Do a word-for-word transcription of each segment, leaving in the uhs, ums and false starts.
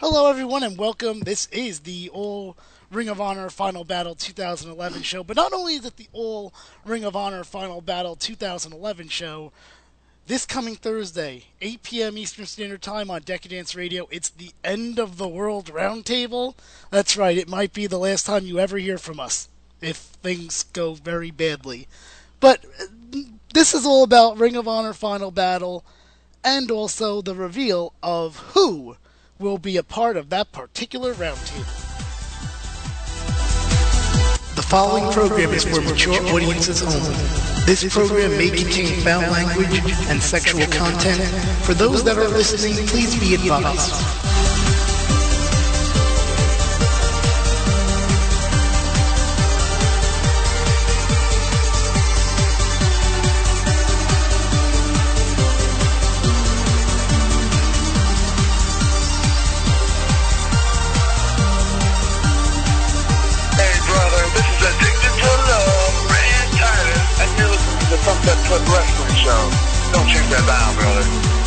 Hello, everyone, and welcome. This is the All Ring of Honor Final Battle twenty eleven show. But not only is it the All Ring of Honor Final Battle twenty eleven show, this coming Thursday, eight p.m. Eastern Standard Time on Decadence Radio, it's the End of the World Roundtable. That's right, it might be the last time you ever hear from us, if things go very badly. But this is all about Ring of Honor Final Battle, and also the reveal of who will be a part of that particular roundtable. The following program is for mature audiences only. This program may contain foul language and sexual content. For those that are listening, please be advised. Sunset Flip Wrestling Show. Don't check that down, brother.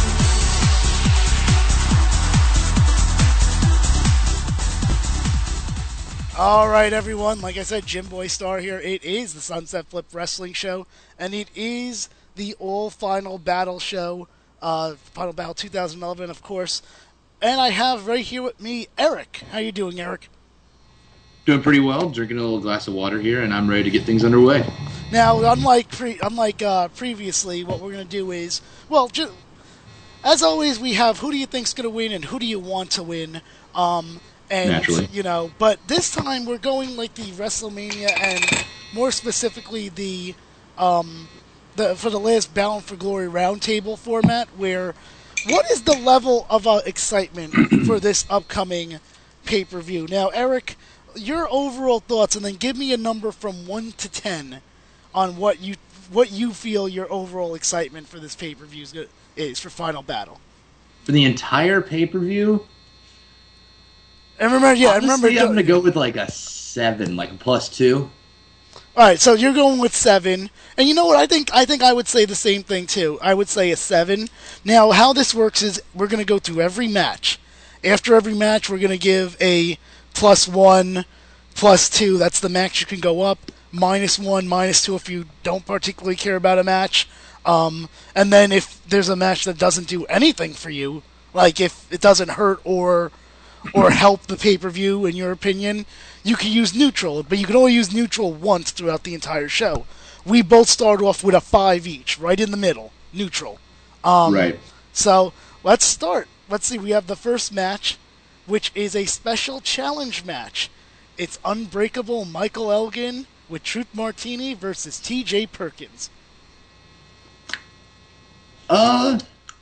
All right, everyone. Like I said, Jim Boy Star here. It is the Sunset Flip Wrestling Show, and it is the All Final Battle Show, uh, Final Battle twenty eleven, of course. And I have right here with me Eric. How you doing, Eric? Doing pretty well, drinking a little glass of water here, and I'm ready to get things underway. Now, unlike pre- unlike uh, previously, what we're going to do is, well, ju- as always, we have who do you think's going to win and who do you want to win. Um, and, Naturally. You know, but this time we're going like the WrestleMania and more specifically the, um, the for the last Bound for Glory roundtable format, where what is the level of uh, excitement for this upcoming pay-per-view? Now, Eric, your overall thoughts, and then give me a number from one to ten on what you what you feel your overall excitement for this pay-per-view is, is for Final Battle. For the entire pay-per-view? And remember, yeah, Honestly, remember. I'm going to go with like a seven, like a plus two. All right, so you're going with seven, and you know what? I think I think I would say the same thing too. I would say a seven. Now, how this works is we're going to go through every match. After every match, we're going to give a plus one, plus two. That's the max you can go up. Minus one, minus two if you don't particularly care about a match. Um, and then if there's a match that doesn't do anything for you, like if it doesn't hurt or or help the pay-per-view in your opinion, you can use neutral. But you can only use neutral once throughout the entire show. We both start off with a five each, right in the middle, neutral. Um, right. So let's start. Let's see. We have the first match, which is a special challenge match. It's Unbreakable Michael Elgin with Truth Martini versus T J Perkins. Uh,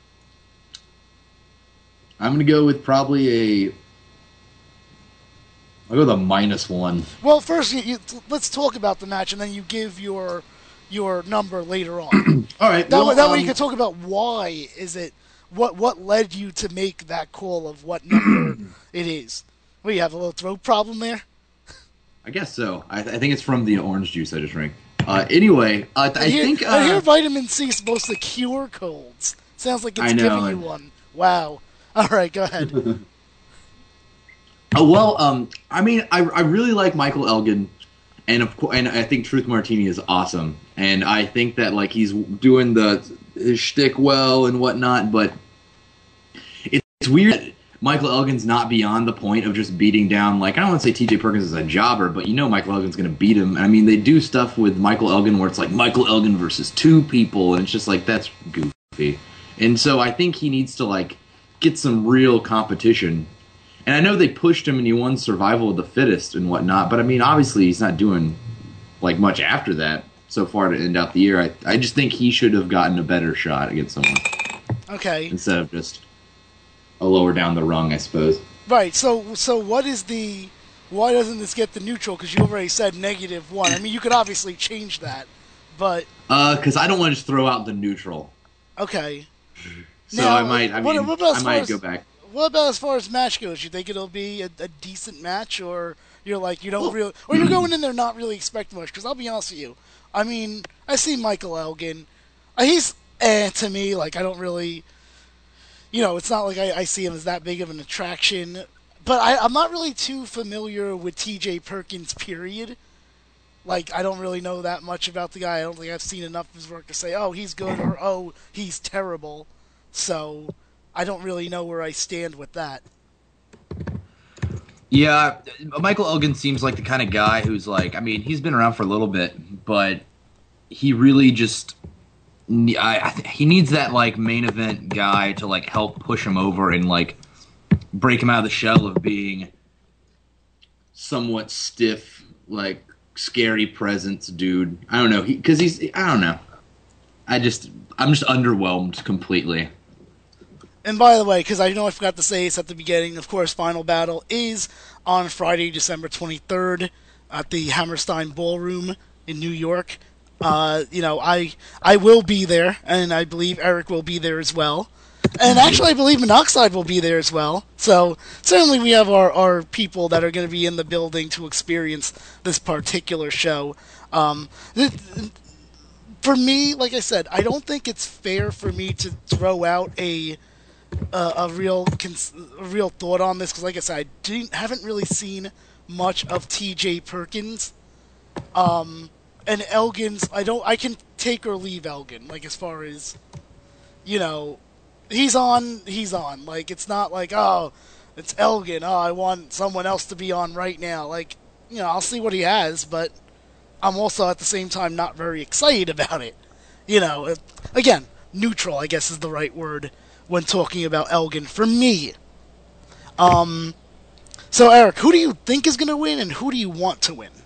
I'm going to go with probably a... I'll go with a minus one. Well, first, you, you, let's talk about the match, and then you give your your number later on. All right. That, well, way, that um, way you can talk about why is it, what what led you to make that call of what number it is. Well, you have a little throat problem there? I guess so. I, th- I think it's from the orange juice I just drank. Uh, anyway, uh, th- I, I hear, think... Uh, I hear vitamin C is supposed to cure colds. Sounds like it's I know, giving you and- one. Wow. All right, go ahead. Oh, well, um, I mean, I, I really like Michael Elgin, and of course, and I think Truth Martini is awesome, and I think that like he's doing the his shtick well and whatnot, but it's, it's weird that Michael Elgin's not beyond the point of just beating down. Like, I don't want to say T J Perkins is a jobber, but you know Michael Elgin's going to beat him. I mean, they do stuff with Michael Elgin where it's like Michael Elgin versus two people, and it's just like that's goofy. And so I think he needs to like get some real competition. And I know they pushed him and he won Survival of the Fittest and whatnot, but I mean, obviously he's not doing like much after that so far to end out the year. I, I just think he should have gotten a better shot against someone. Okay. Instead of just a lower down the rung, I suppose. Right, so so what is the... Why doesn't this get the neutral? Because you already said negative one. I mean, you could obviously change that, but... Uh, because I don't want to just throw out the neutral. Okay. So Now, I might, I what- mean, what about I as might far as- go back. What about as far as match goes? You think it'll be a, a decent match, or you're like you don't Well- really, or you're going in there not really expecting much? Because I'll be honest with you, I mean, I see Michael Elgin, uh, he's eh to me. Like I don't really, you know, it's not like I, I see him as that big of an attraction. but I, I'm not really too familiar with T J Perkins. Period. Like, I don't really know that much about the guy. I don't think I've seen enough of his work to say, oh, he's good or oh, he's terrible. So I don't really know where I stand with that. Yeah, Michael Elgin seems like the kind of guy who's like, I mean, he's been around for a little bit, but he really just, I, I th- he needs that like main event guy to like help push him over and like break him out of the shell of being somewhat stiff, like scary presence dude. I don't know, because he, he's, I don't know. I just, I'm just underwhelmed completely. And by the way, because I know I forgot to say this at the beginning, of course, Final Battle is on Friday, December twenty-third at the Hammerstein Ballroom in New York. Uh, you know, I I will be there, and I believe Eric will be there as well. And actually, I believe Monoxide will be there as well. So certainly we have our, our people that are going to be in the building to experience this particular show. Um, th- th- for me, like I said, I don't think it's fair for me to throw out a Uh, a real cons- a real thought on this, because like I said, I didn't, haven't really seen much of T J Perkins. Um, and Elgin's, I don't, I can take or leave Elgin, like as far as, you know, he's on, he's on. Like, it's not like, oh, it's Elgin, oh, I want someone else to be on right now. Like, you know, I'll see what he has, but I'm also at the same time not very excited about it. You know, it, again, neutral, I guess is the right word when talking about Elgin for me. Um, so Eric, who do you think is going to win, and who do you want to win?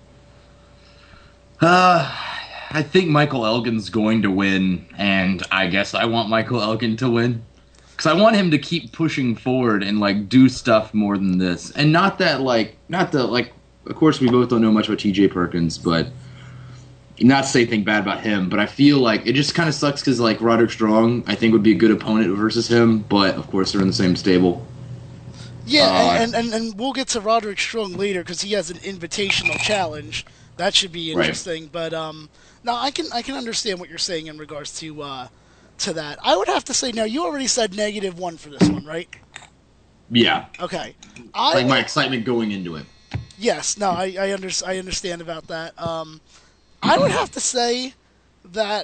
Uh, I think Michael Elgin's going to win, and I guess I want Michael Elgin to win. Because I want him to keep pushing forward and, like, do stuff more than this. And not that, like, not that, like, of course we both don't know much about T J Perkins, but not to say anything bad about him, but I feel like it just kind of sucks because, like, Roderick Strong, I think, would be a good opponent versus him, but, of course, they're in the same stable. Yeah, Uh, and, and, and we'll get to Roderick Strong later because he has an invitational challenge. That should be interesting. Right. But um, no, I can I can understand what you're saying in regards to uh, to that. I would have to say, now, you already said negative one for this one, right? Yeah. Okay. I, like, my excitement going into it. Yes, no, I I, under, I understand about that. Um, I would have to say that,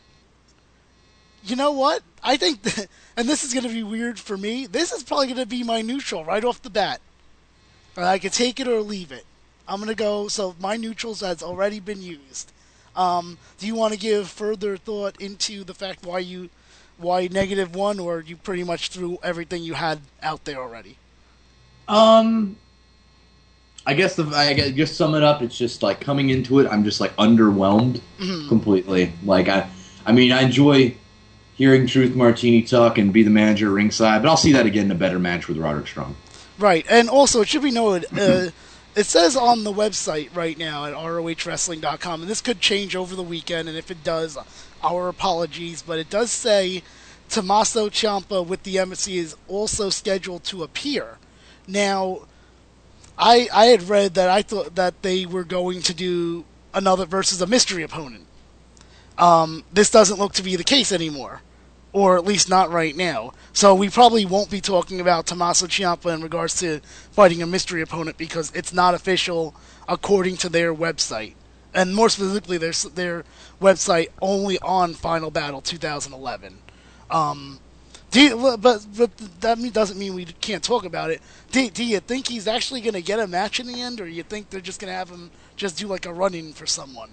you know what? I think, that, and this is going to be weird for me, this is probably going to be my neutral right off the bat. I could take it or leave it. I'm going to go, so my neutrals has already been used. Um, do you want to give further thought into the fact why you, why negative one, or you pretty much threw everything you had out there already? Um... I guess if I guess just sum it up, it's just like coming into it, I'm just like underwhelmed mm-hmm. completely. Like I, I mean, I enjoy hearing Truth Martini talk and be the manager ringside, but I'll see that again in a better match with Roderick Strong. Right, and also it should be noted, uh, it says on the website right now at R O H wrestling dot com, and this could change over the weekend, and if it does, our apologies, but it does say Tommaso Ciampa with the embassy is also scheduled to appear. Now, I I had read that I thought that they were going to do another versus a mystery opponent. Um, this doesn't look to be the case anymore, or at least not right now. So we probably won't be talking about Tommaso Ciampa in regards to fighting a mystery opponent because it's not official according to their website, and more specifically their their website only on Final Battle twenty eleven. Um, Do you, but but that doesn't mean we can't talk about it. Do, do you think he's actually going to get a match in the end, or you think they're just going to have him just do like a run-in for someone?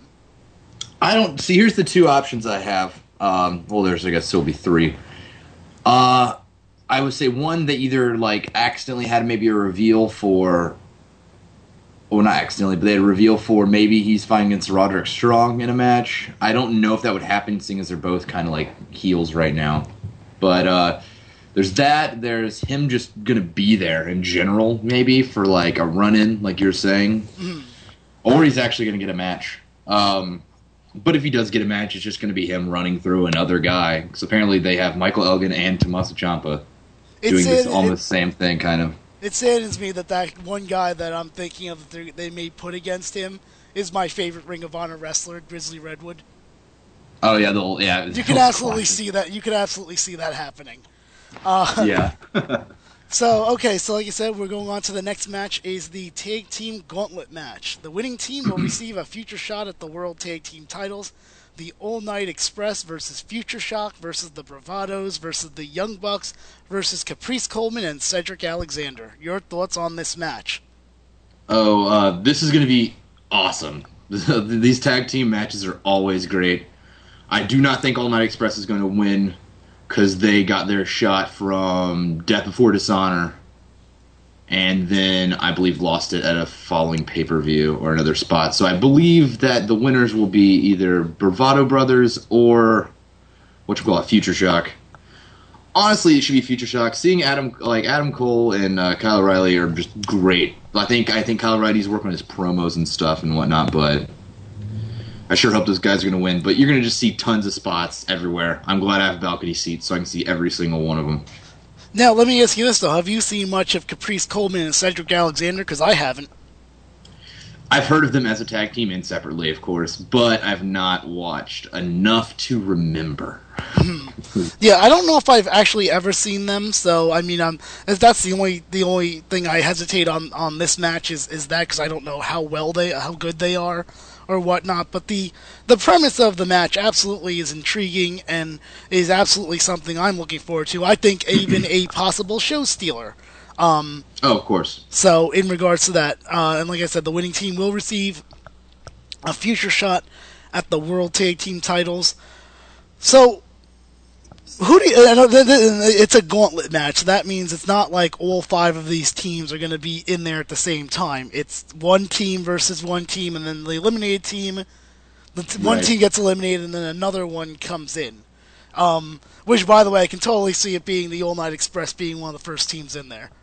I don't see. Here's the two options I have. Um, well, there's I guess still be three. Uh, I would say one, they either like accidentally had maybe a reveal for, or not accidentally, but they had a reveal for maybe he's fighting against Roderick Strong in a match. I don't know if that would happen, seeing as they're both kind of like heels right now. But uh, there's that. There's him just going to be there in general, maybe, for like a run-in, like you're saying. Mm. Or he's actually going to get a match. Um, but if he does get a match, it's just going to be him running through another guy. Because apparently they have Michael Elgin and Tommaso Ciampa doing this almost it, same thing, kind of. It saddens me that that one guy that I'm thinking of that they may put against him is my favorite Ring of Honor wrestler, Grizzly Redwood. Oh yeah, the old, yeah. You can absolutely see that. You can absolutely see that happening. Uh, yeah. So, okay, so like I said, we're going on to the next match is the Tag Team Gauntlet match. The winning team will receive a future shot at the World Tag Team titles. The All Night Express versus Future Shock versus the Bravados versus the Young Bucks versus Caprice Coleman and Cedric Alexander. Your thoughts on this match? Oh, uh, this is going to be awesome. These tag team matches are always great. I do not think All Night Express is going to win because they got their shot from Death Before Dishonor, and then I believe lost it at a following pay-per-view or another spot. So I believe that the winners will be either Bravado Brothers or what you call it, Future Shock. Honestly, it should be Future Shock. Seeing Adam like Adam Cole and uh, Kyle O'Reilly are just great. I think I think Kyle O'Reilly's working on his promos and stuff and whatnot, but I sure hope those guys are going to win. But you're going to just see tons of spots everywhere. I'm glad I have balcony seats so I can see every single one of them. Now, let me ask you this, though. Have you seen much of Caprice Coleman and Cedric Alexander? Because I haven't. I've heard of them as a tag team and separately, of course, but I've not watched enough to remember. Yeah, I don't know if I've actually ever seen them, so, I mean, um, that's the only the only thing I hesitate on, on this match is, is that, because I don't know how well they, how good they are, or whatnot, but the the premise of the match absolutely is intriguing and is absolutely something I'm looking forward to. I think even a possible show stealer. Um, oh, of course. So, in regards to that, uh, and like I said, the winning team will receive a future shot at the World Tag Team titles. So, who do you, it's a gauntlet match. That means it's not like all five of these teams are going to be in there at the same time. It's one team versus one team, and then the eliminated team, the t- one Right. team gets eliminated, and then another one comes in. Um, which, by the way, I can totally see it being the All Night Express being one of the first teams in there.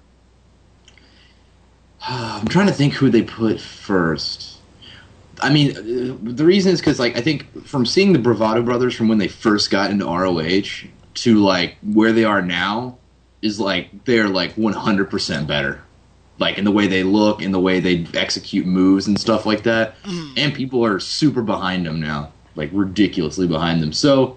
I'm trying to think who they put first. I mean, uh, the reason is because, like, I think from seeing the Bravado Brothers from when they first got into R O H to, like, where they are now is, like, they're, like, one hundred percent better. Like, in the way they look, in the way they execute moves and stuff like that. Mm. And people are super behind them now. Like, ridiculously behind them. So,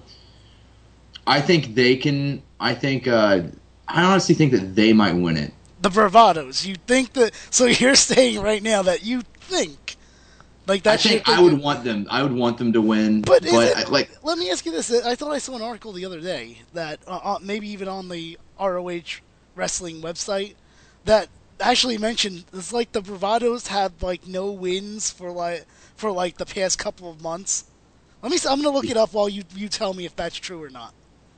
I think they can, I think, uh, I honestly think that they might win it. The Bravados. You think that, so you're saying right now that you think, like that. I think I would want them. I would want them to win. But, but it, I, like, let me ask you this: I thought I saw an article the other day that uh, uh, maybe even on the R O H wrestling website that actually mentioned it's like the Bravados had like no wins for like for like the past couple of months. Let me. I'm gonna look it up while you you tell me if that's true or not.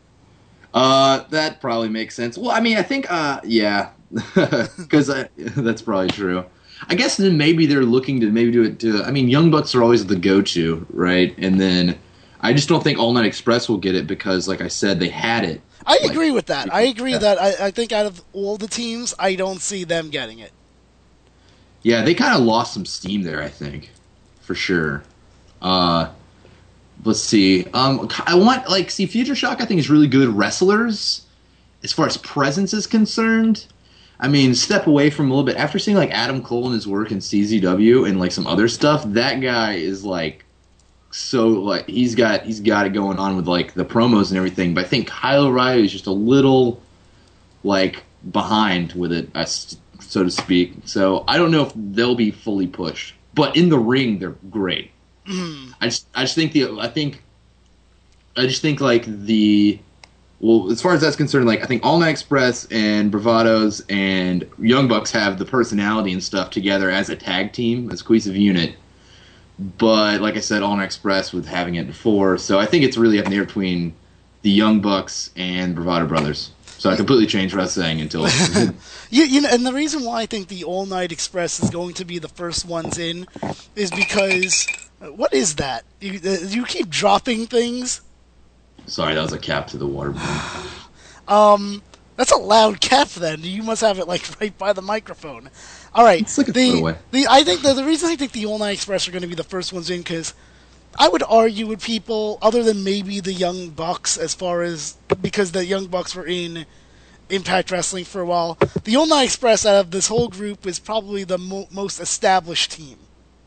Uh, that probably makes sense. Well, I mean, I think, uh, yeah, because that's probably true. I guess then maybe they're looking to maybe do it to, I mean, Young Bucks are always the go-to, right? And then I just don't think All Night Express will get it because, like I said, they had it. I like, agree with that. I agree yeah. that I, I think out of all the teams, I don't see them getting it. Yeah, they kind of lost some steam there, I think, for sure. Uh... Let's see. Um, I want like see Future Shock. I think is really good wrestlers as far as presence is concerned. I mean, step away from a little bit after seeing like Adam Cole and his work in C Z W and like some other stuff. That guy is like so like he's got he's got it going on with like the promos and everything. But I think Kyle O'Reilly is just a little like behind with it, so to speak. So I don't know if they'll be fully pushed, but in the ring they're great. Mm. I just, I just think the, I think, I just think like the, well, as far as that's concerned, like I think All Night Express and Bravados and Young Bucks have the personality and stuff together as a tag team, as a cohesive unit. But like I said, All Night Express with having it before, so I think it's really up in the air between the Young Bucks and Bravado Brothers. So I completely changed what I was saying until. you, you know, and the reason why I think the All Night Express is going to be the first ones in is because. What is that? You, uh, you keep dropping things? Sorry, that was a cap to the water balloon. um, that's a loud cap then. You must have it like right by the microphone. All right. It's like a the, foot away. The, I think the, the reason I think the All Night Express are going to be the first ones in because I would argue with people other than maybe the Young Bucks as far as because the Young Bucks were in Impact Wrestling for a while. The All Night Express out of this whole group is probably the mo- most established team.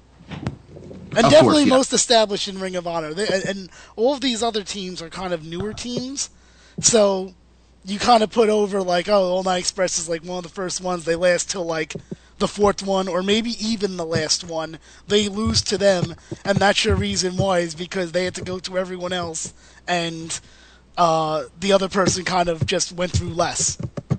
And of definitely course, yeah. most established in Ring of Honor. They, and all of these other teams are kind of newer teams. So you kind of put over like, oh, All Night Express is like one of the first ones. They last till like the fourth one, or maybe even the last one. They lose to them, and that's your reason why, is because they had to go to everyone else, and uh, the other person kind of just went through less.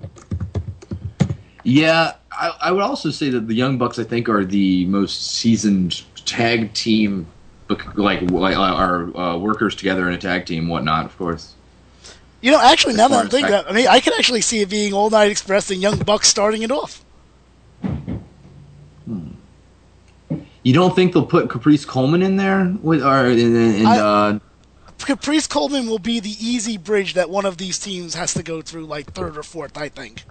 Yeah, I, I would also say that the Young Bucks, I think, are the most seasoned tag team, like, like our uh, workers together in a tag team, whatnot, of course. You know, actually, As now far that I'm as thinking tag- about it, I mean, I could actually see it being All Night Express and Young Bucks starting it off. You don't think they'll put Caprice Coleman in there with, or and, and I- uh, Caprice Coleman will be the easy bridge that one of these teams has to go through, like third or fourth, I think.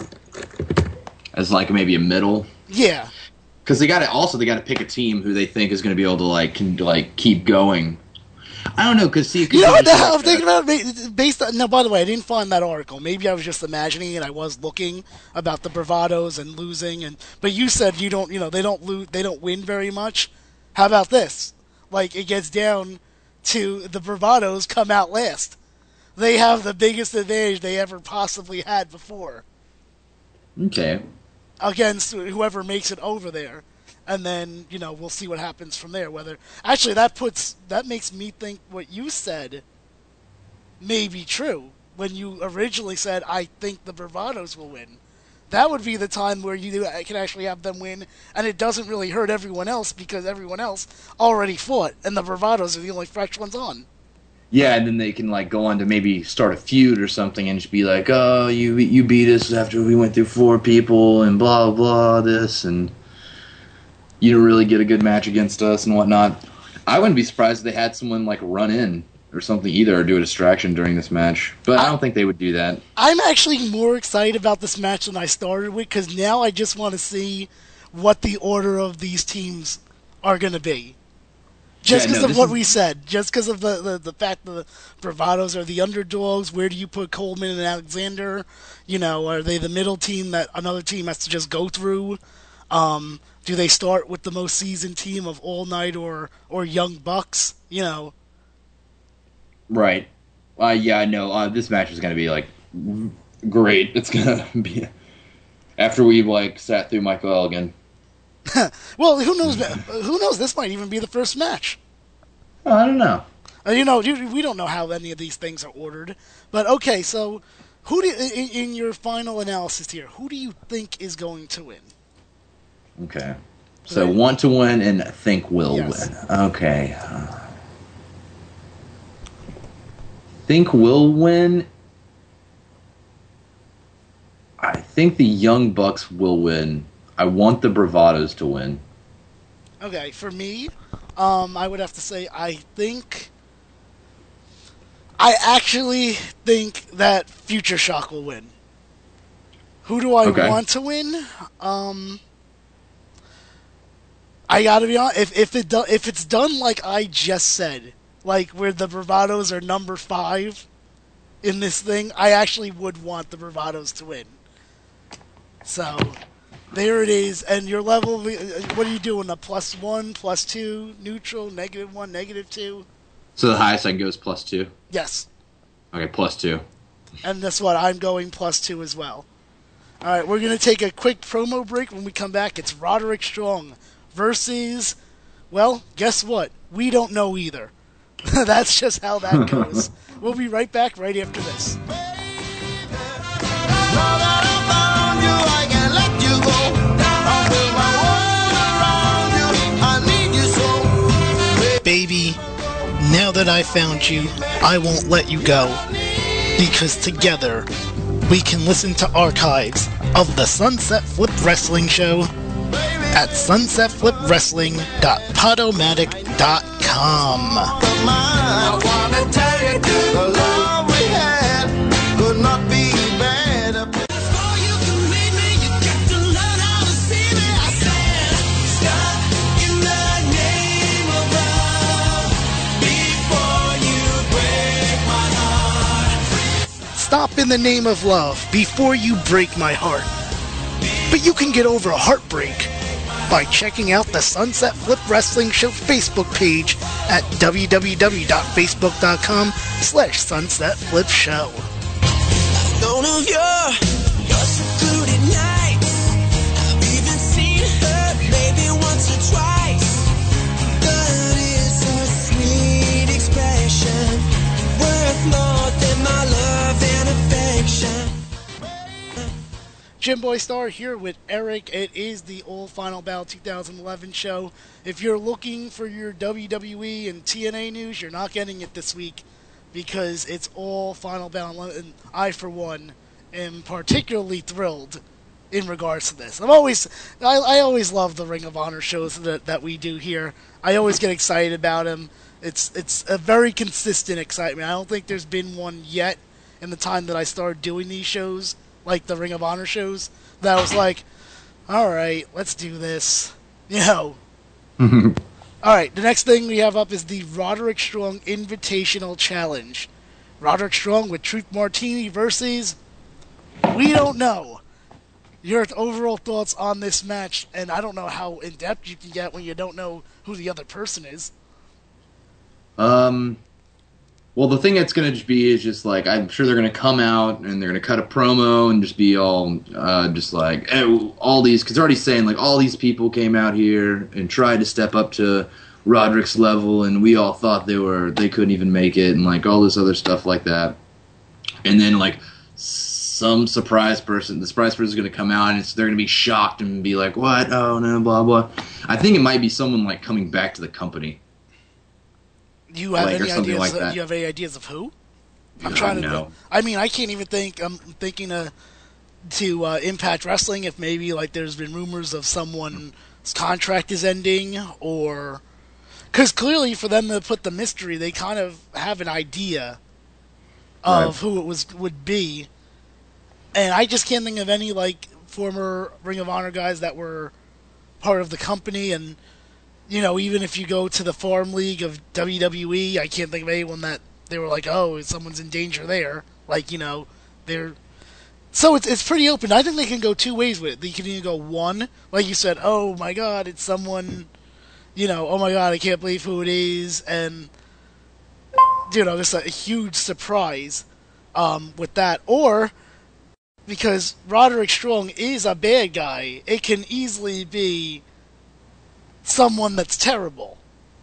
as like maybe a middle? Yeah. Because they got to also they got to pick a team who they think is going to be able to like can like keep going. I don't know, because see, You know what the just hell I'm like, thinking about? Ma- Based on, no, by the way, I didn't find that article. Maybe I was just imagining it. I was looking about the bravados and losing, and but you said you don't, you know, they don't lose, they don't win very much. How about this? Like it gets down to the bravados come out last. They have the biggest advantage they ever possibly had before Okay. against whoever makes it over there. And then, you know, we'll see what happens from there. Whether actually that puts that makes me think what you said may be true when you originally said I think the bravados will win. That would be the time where you can actually have them win, and it doesn't really hurt everyone else because everyone else already fought, and the bravados are the only fresh ones on. Yeah, and then they can like go on to maybe start a feud or something, and just be like, "Oh, you you beat us after we went through four people, and blah blah this, and you didn't really get a good match against us and whatnot." I wouldn't be surprised if they had someone like run in or something either, or do a distraction during this match. But I, I don't think they would do that. I'm actually more excited about this match than I started with, because now I just want to see what the order of these teams are going to be. Just Yeah, because no, of this what is- we said. Just because of the, the, the fact that the bravados are the underdogs. Where do you put Coleman and Alexander? You know, are they the middle team that another team has to just go through? Um, do they start with the most seasoned team of All Night or, or Young Bucks? You know, Right. Uh, yeah, I know. Uh, this match is going to be, like, great. It's going to be... After we, like, sat through Michael Elgin. well, who knows? Who knows? This might even be the first match. Oh, I don't know. Uh, you know, you, we don't know how any of these things are ordered. But, okay, so who do you, in, in your final analysis here, who do you think is going to win? Okay. So, Right. want to win and think will Yes. win. Okay. Uh, think will win. I think the Young Bucks will win. I want the Bravados to win. Okay, for me, um, I would have to say I think... I actually think that Future Shock will win. Who do I Okay. want to win? Um... I gotta be honest, if, if, it do, if it's done like I just said, like where the Bravados are number five in this thing, I actually would want the Bravados to win. So, there it is. And your level, what are you doing? A plus one, plus two, neutral, negative one, negative two? So the highest I can go is plus two? Yes. Okay, plus two. And that's what I'm going plus two as well. Alright, we're going to take a quick promo break. When we come back, it's Roderick Strong versus, well, guess what? We don't know either. That's just how that goes. We'll be right back right after this. Baby, now that I found you, I won't let you go. Because together, we can listen to archives of the Sunset Flip Wrestling Show at sunset flip wrestling dot podomatic dot com. I wanna tell you, the love we had could not be better. Before you can meet me, you got to learn how to see me. I said, stop in the name of love before you break my heart. Stop in the name of love before you break my heart. But you can get over a heartbreak by checking out the Sunset Flip Wrestling Show Facebook page at w w w dot facebook dot com slash sunset flip show. No one of your, your secluded nights. I've even seen her maybe once or twice. But it's a sweet expression, worth more than my love and affection. Jim Boy Star here with Eric. It is the All Final Battle two thousand eleven show. If you're looking for your W W E and T N A news, you're not getting it this week because it's all Final Battle. And I, for one, am particularly thrilled in regards to this. I'm always, I, I always love the Ring of Honor shows that, that we do here. I always get excited about them. It's it's a very consistent excitement. I don't think there's been one yet in the time that I started doing these shows, like the Ring of Honor shows, that I was like, all right, let's do this. You know. All right, the next thing we have up is the Roderick Strong Invitational Challenge. Roderick Strong with Truth Martini versus, we don't know. Your overall thoughts on this match, and I don't know how in-depth you can get when you don't know who the other person is. Um, well, the thing that's going to be is just like, I'm sure they're going to come out and they're going to cut a promo and just be all, uh, just like, oh, all these, because they're already saying, like, all these people came out here and tried to step up to Roderick's level, and we all thought they were, they couldn't even make it, and, like, all this other stuff like that. And then, like, some surprise person, the surprise person is going to come out, and it's, they're going to be shocked and be like, what? Oh, no, blah, blah. I think it might be someone, like, coming back to the company. Do you have Like, or any something ideas? like Of, that. do you have any ideas of who? I'm I trying to. know. I mean, I can't even think. I'm thinking uh, to uh, Impact Wrestling. If maybe like there's been rumors of someone's contract is ending, or because clearly for them to put the mystery, they kind of have an idea of Right. who it was would be, and I just can't think of any like former Ring of Honor guys that were part of the company. And you know, even if you go to the Farm League of W W E, I can't think of anyone that they were like, oh, someone's in danger there. Like, you know, they're... So it's it's pretty open. I think they can go two ways with it. They can either go one, like you said, oh my god, it's someone, you know, oh my god, I can't believe who it is, and, you know, just a, a huge surprise um, with that. Or, because Roderick Strong is a bad guy, it can easily be someone that's terrible.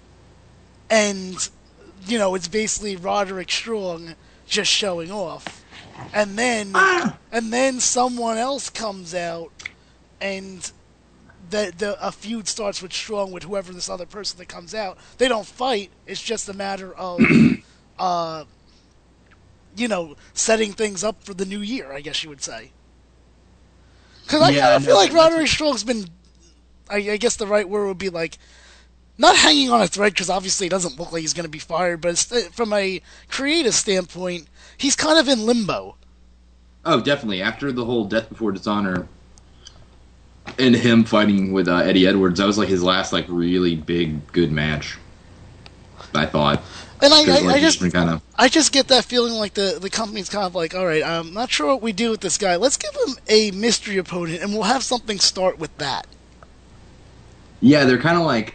And, you know, it's basically Roderick Strong just showing off. And then and then someone else comes out and the, the a feud starts with Strong with whoever this other person that comes out. They don't fight, it's just a matter of uh you know, setting things up for the new year, I guess you would say. Because I, Yeah, I I feel know. like Roderick Strong's been, I, I guess the right word would be like, not hanging on a thread, because obviously it doesn't look like he's going to be fired, but it's, from a creative standpoint, he's kind of in limbo. Oh, definitely. After the whole Death Before Dishonor and him fighting with uh, Eddie Edwards, that was like his last like really big good match, I thought. And I, 'Cause, I, like, I he's just been kind of I just get that feeling like the, the company's kind of like, all right, I'm not sure what we do with this guy. Let's give him a mystery opponent, and we'll have something start with that. yeah, they're kind of like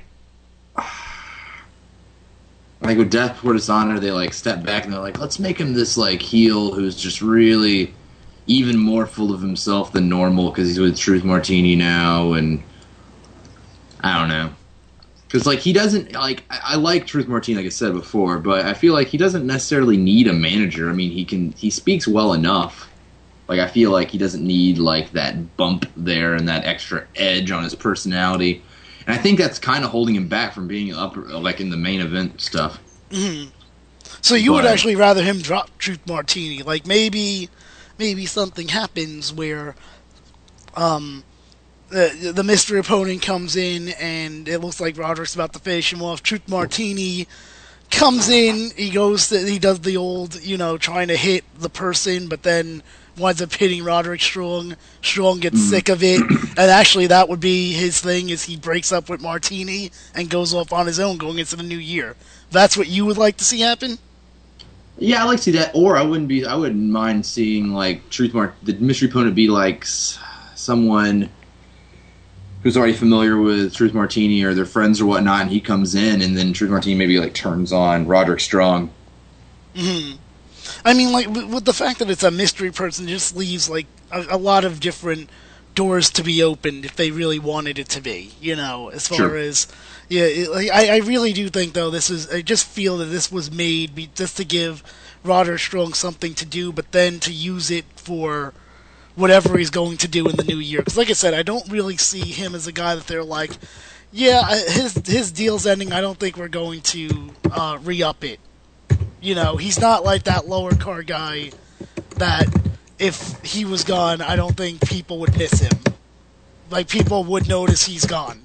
like with Death Before Dishonor, they like step back and they're like, let's make him this like heel who's just really even more full of himself than normal because he's with Truth Martini now, and I don't know. Because, like, he doesn't, like, I, I like Truth Martini, like I said before, but I feel like he doesn't necessarily need a manager. I mean, he can, he speaks well enough. Like, I feel like he doesn't need, like, that bump there and that extra edge on his personality. And I think that's kind of holding him back from being up, like, in the main event stuff. Mm-hmm. So you would But- actually rather him drop Truth Martini. Like, maybe, maybe something happens where, um... The, the mystery opponent comes in, and it looks like Roderick's about to finish him off. Truth Martini comes in, he goes, to, he does the old, you know, trying to hit the person, but then winds up hitting Roderick Strong. Strong gets Mm. sick of it, and actually that would be his thing, is he breaks up with Martini and goes off on his own going into the new year. That's what you would like to see happen? Yeah, I like to see that. Or I wouldn't be, I wouldn't mind seeing, like, Truth Mart, the mystery opponent be, like, s- someone who's already familiar with Truth Martini or their friends or whatnot, and he comes in, and then Truth Martini maybe like turns on Roderick Strong. Mm-hmm. I mean, like with with the fact that it's a mystery person, it just leaves like a, a lot of different doors to be opened if they really wanted it to be. You know, as far Sure. as yeah, it, like, I I really do think though this is I just feel that this was made be, just to give Roderick Strong something to do, but then to use it for whatever he's going to do in the new year. Because like I said, I don't really see him as a guy that they're like, yeah, I- his his deal's ending. I don't think we're going to uh, re-up it. You know, he's not like that lower card guy that if he was gone, I don't think people would miss him. Like, people would notice he's gone.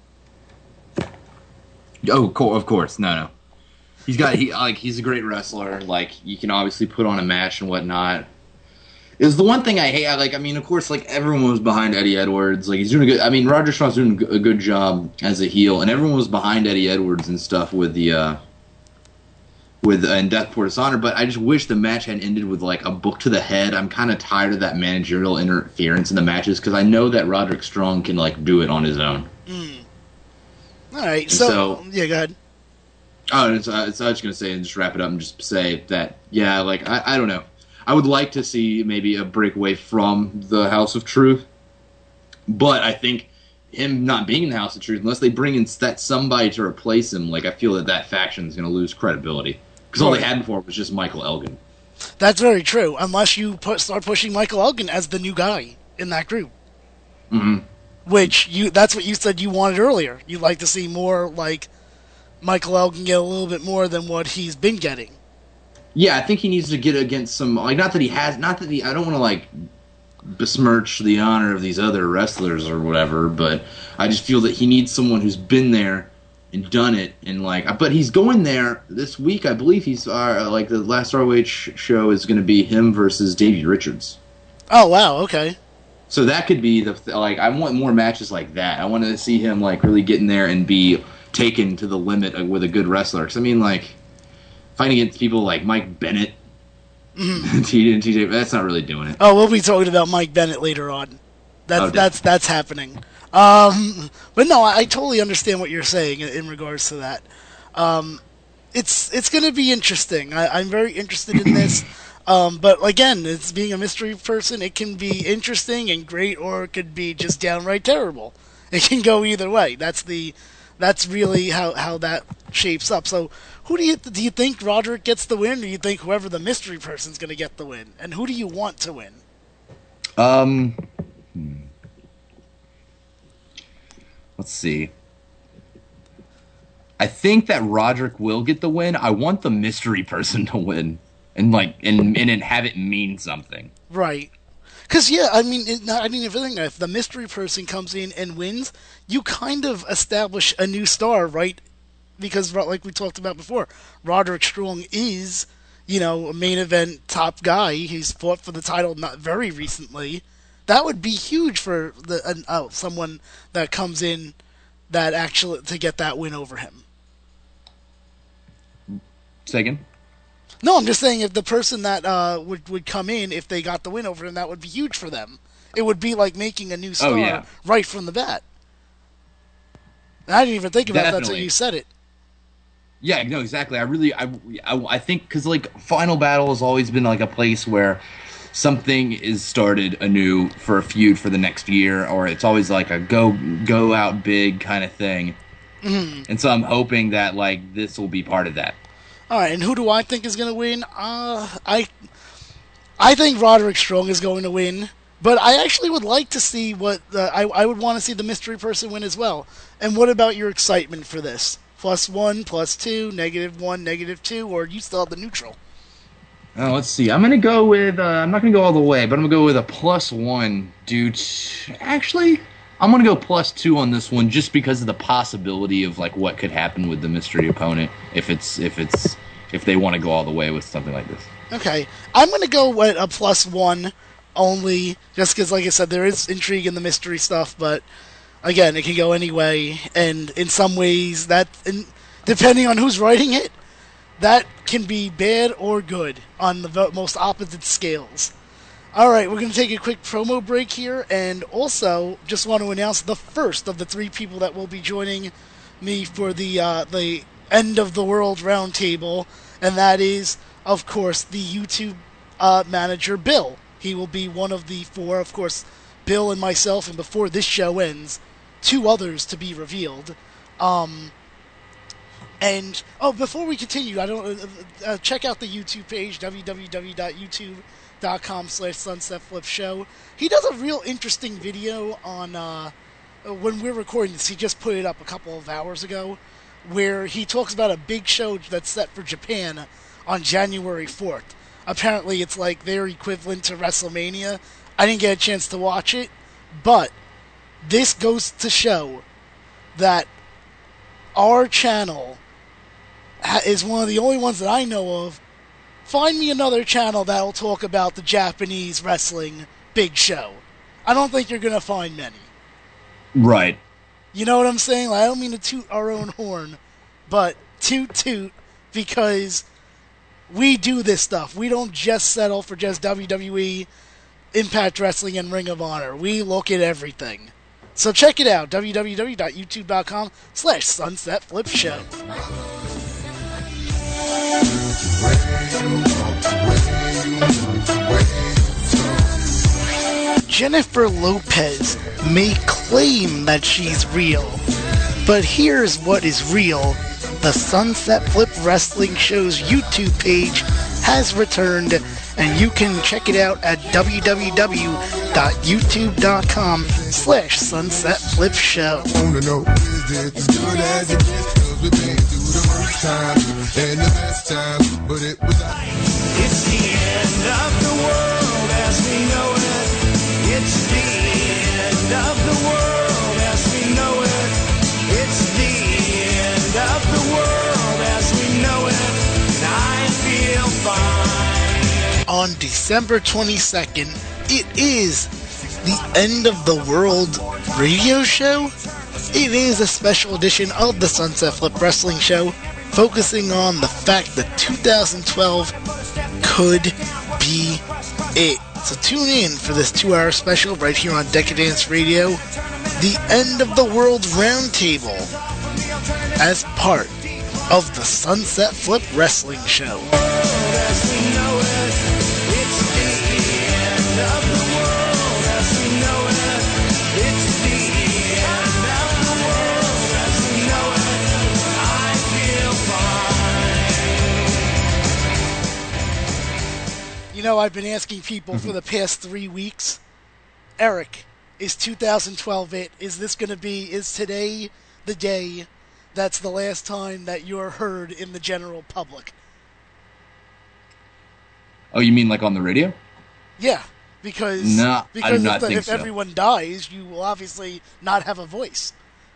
Oh, co- of course, no, no. He's got he like he's a great wrestler. Like you can obviously put on a match and whatnot. It was the one thing I hate. I, like I mean, of course, like everyone was behind Eddie Edwards. Like he's doing a good. I mean, Roger Strong's doing a good job as a heel, and everyone was behind Eddie Edwards and stuff with the uh, with uh, in Death Before Dishonor. But I just wish the match had ended with like a book to the head. I'm kind of tired of that managerial interference in the matches because I know that Roderick Strong can like do it on his own. All right, so, So- yeah, go ahead. Oh, it's, uh, it's, I was just gonna say and just wrap it up and just say that yeah, like I, I don't know. I would like to see maybe a breakaway from the House of Truth, but I think him not being in the House of Truth, unless they bring in that somebody to replace him, like I feel that that faction is gonna lose credibility because all they Right. had before was just Michael Elgin. That's very true. Unless you put, start pushing Michael Elgin as the new guy in that group, Mm-hmm. which you—that's what you said you wanted earlier. You'd like to see more like Michael Elgin get a little bit more than what he's been getting. Yeah, I think he needs to get against some like not that he has not that he I don't want to like besmirch the honor of these other wrestlers or whatever, but I just feel that he needs someone who's been there and done it and like but he's going there this week. I believe he's uh, like the last R O H show is going to be him versus Davey Richards. Oh wow, okay. So that could be the like I want more matches like that. I want to see him like really get in there and be taken to the limit with a good wrestler. Because I mean like fighting against people like Mike Bennett, T and T J, that's not really doing it. Oh, we'll be talking about Mike Bennett later on. That's Oh, that's that's happening. Um, but no, I, I totally understand what you're saying in, in regards to that. Um, it's it's going to be interesting. I, I'm very interested in this. Um, but again, it's being a mystery person. It can be interesting and great, or it could be just downright terrible. It can go either way. That's the that's really how, how that shapes up. So, who do you do you think Roderick gets the win, or do you think whoever the mystery person's going to get the win? And who do you want to win? Um, hmm. Let's see. I think that Roderick will get the win. I want the mystery person to win, and like, and and, and have it mean something. Right. Because, yeah, I mean, it, I mean, if, you think, if the mystery person comes in and wins, you kind of establish a new star, right? Because, like we talked about before, Roderick Strong is, you know, a main event top guy. He's fought for the title not very recently. That would be huge for the uh, uh, someone that comes in that actually to get that win over him. Second. No, I'm just saying if the person that uh, would would come in if they got the win over him, that would be huge for them. It would be like making a new star Oh, yeah. right from the bat. And I didn't even think about that until Definitely. you said it. Yeah, no, exactly. I really, I, I, I think because like Final Battle has always been like a place where something is started anew for a feud for the next year, or it's always like a go go out big kind of thing. Mm-hmm. And so I'm hoping that like this will be part of that. All right, and who do I think is going to win? Uh, I, I think Roderick Strong is going to win, but I actually would like to see what uh, I I would want to see the mystery person win as well. And what about your excitement for this? Plus one, plus two, negative one, negative two, or you still have the neutral? Oh, let's see. I'm gonna go with. Uh, I'm not gonna go all the way, but I'm gonna go with a plus one due to. Actually, I'm gonna go plus two on this one just because of the possibility of like what could happen with the mystery opponent if it's if it's if they want to go all the way with something like this. Okay, I'm going to go with a plus one only, just because, like I said, there is intrigue in the mystery stuff, but again, it can go any way, and in some ways, that, in, depending on who's writing it, that can be bad or good on the vo- most opposite scales. Alright, we're going to take a quick promo break here, and also just want to announce the first of the three people that will be joining me for the uh, the End of the World Roundtable, and that is of course, the YouTube uh, manager, Bill. He will be one of the four, of course, Bill and myself, and before this show ends, two others to be revealed. Um, and, oh, before we continue, I don't uh, uh, check out the YouTube page, www.youtube.com slash sunsetflipshow. He does a real interesting video on, uh, when we're recording this, he just put it up a couple of hours ago, where he talks about a big show that's set for Japan on January fourth. Apparently, it's like their equivalent to WrestleMania. I didn't get a chance to watch it, but this goes to show that our channel ha- is one of the only ones that I know of. Find me another channel that'll talk about the Japanese wrestling big show. I don't think you're going to find many. Right. You know what I'm saying? Like, I don't mean to toot our own horn, but toot toot, because we do this stuff. We don't just settle for just W W E, Impact Wrestling, and Ring of Honor. We look at everything. So check it out, www.youtube.com slash Sunset Flip Show. Jennifer Lopez may claim that she's real, but here's what is real. The Sunset Flip Wrestling Show's YouTube page has returned, and you can check it out at www.youtube.com slash Sunset Flip Show. Wanna know, is it as good as it gets? 'Cause we've been through the worst times and the best times, but it was It's the end of the world as we know it. It's the end of the world as we know it. It's the end of the world as we know it. And I feel fine. On December twenty-second, it is the End of the World radio show. It is a special edition of the Sunset Flip Wrestling Show, focusing on the fact that two thousand twelve could be it. So tune in for this two-hour special right here on Decadence Radio, the End of the World Roundtable, as part of the Sunset Flip Wrestling Show. As we know it. It's the end of the world as we know it. It's the end of the world as we know it. I feel fine. You know, I've been asking people for the past three weeks, Eric, is two thousand twelve it? Is this going to be, is today the day that's the last time that you're heard in the general public? Oh, you mean like on the radio? Yeah, because, No, I do because not if, the, think if so. everyone dies, you will obviously not have a voice.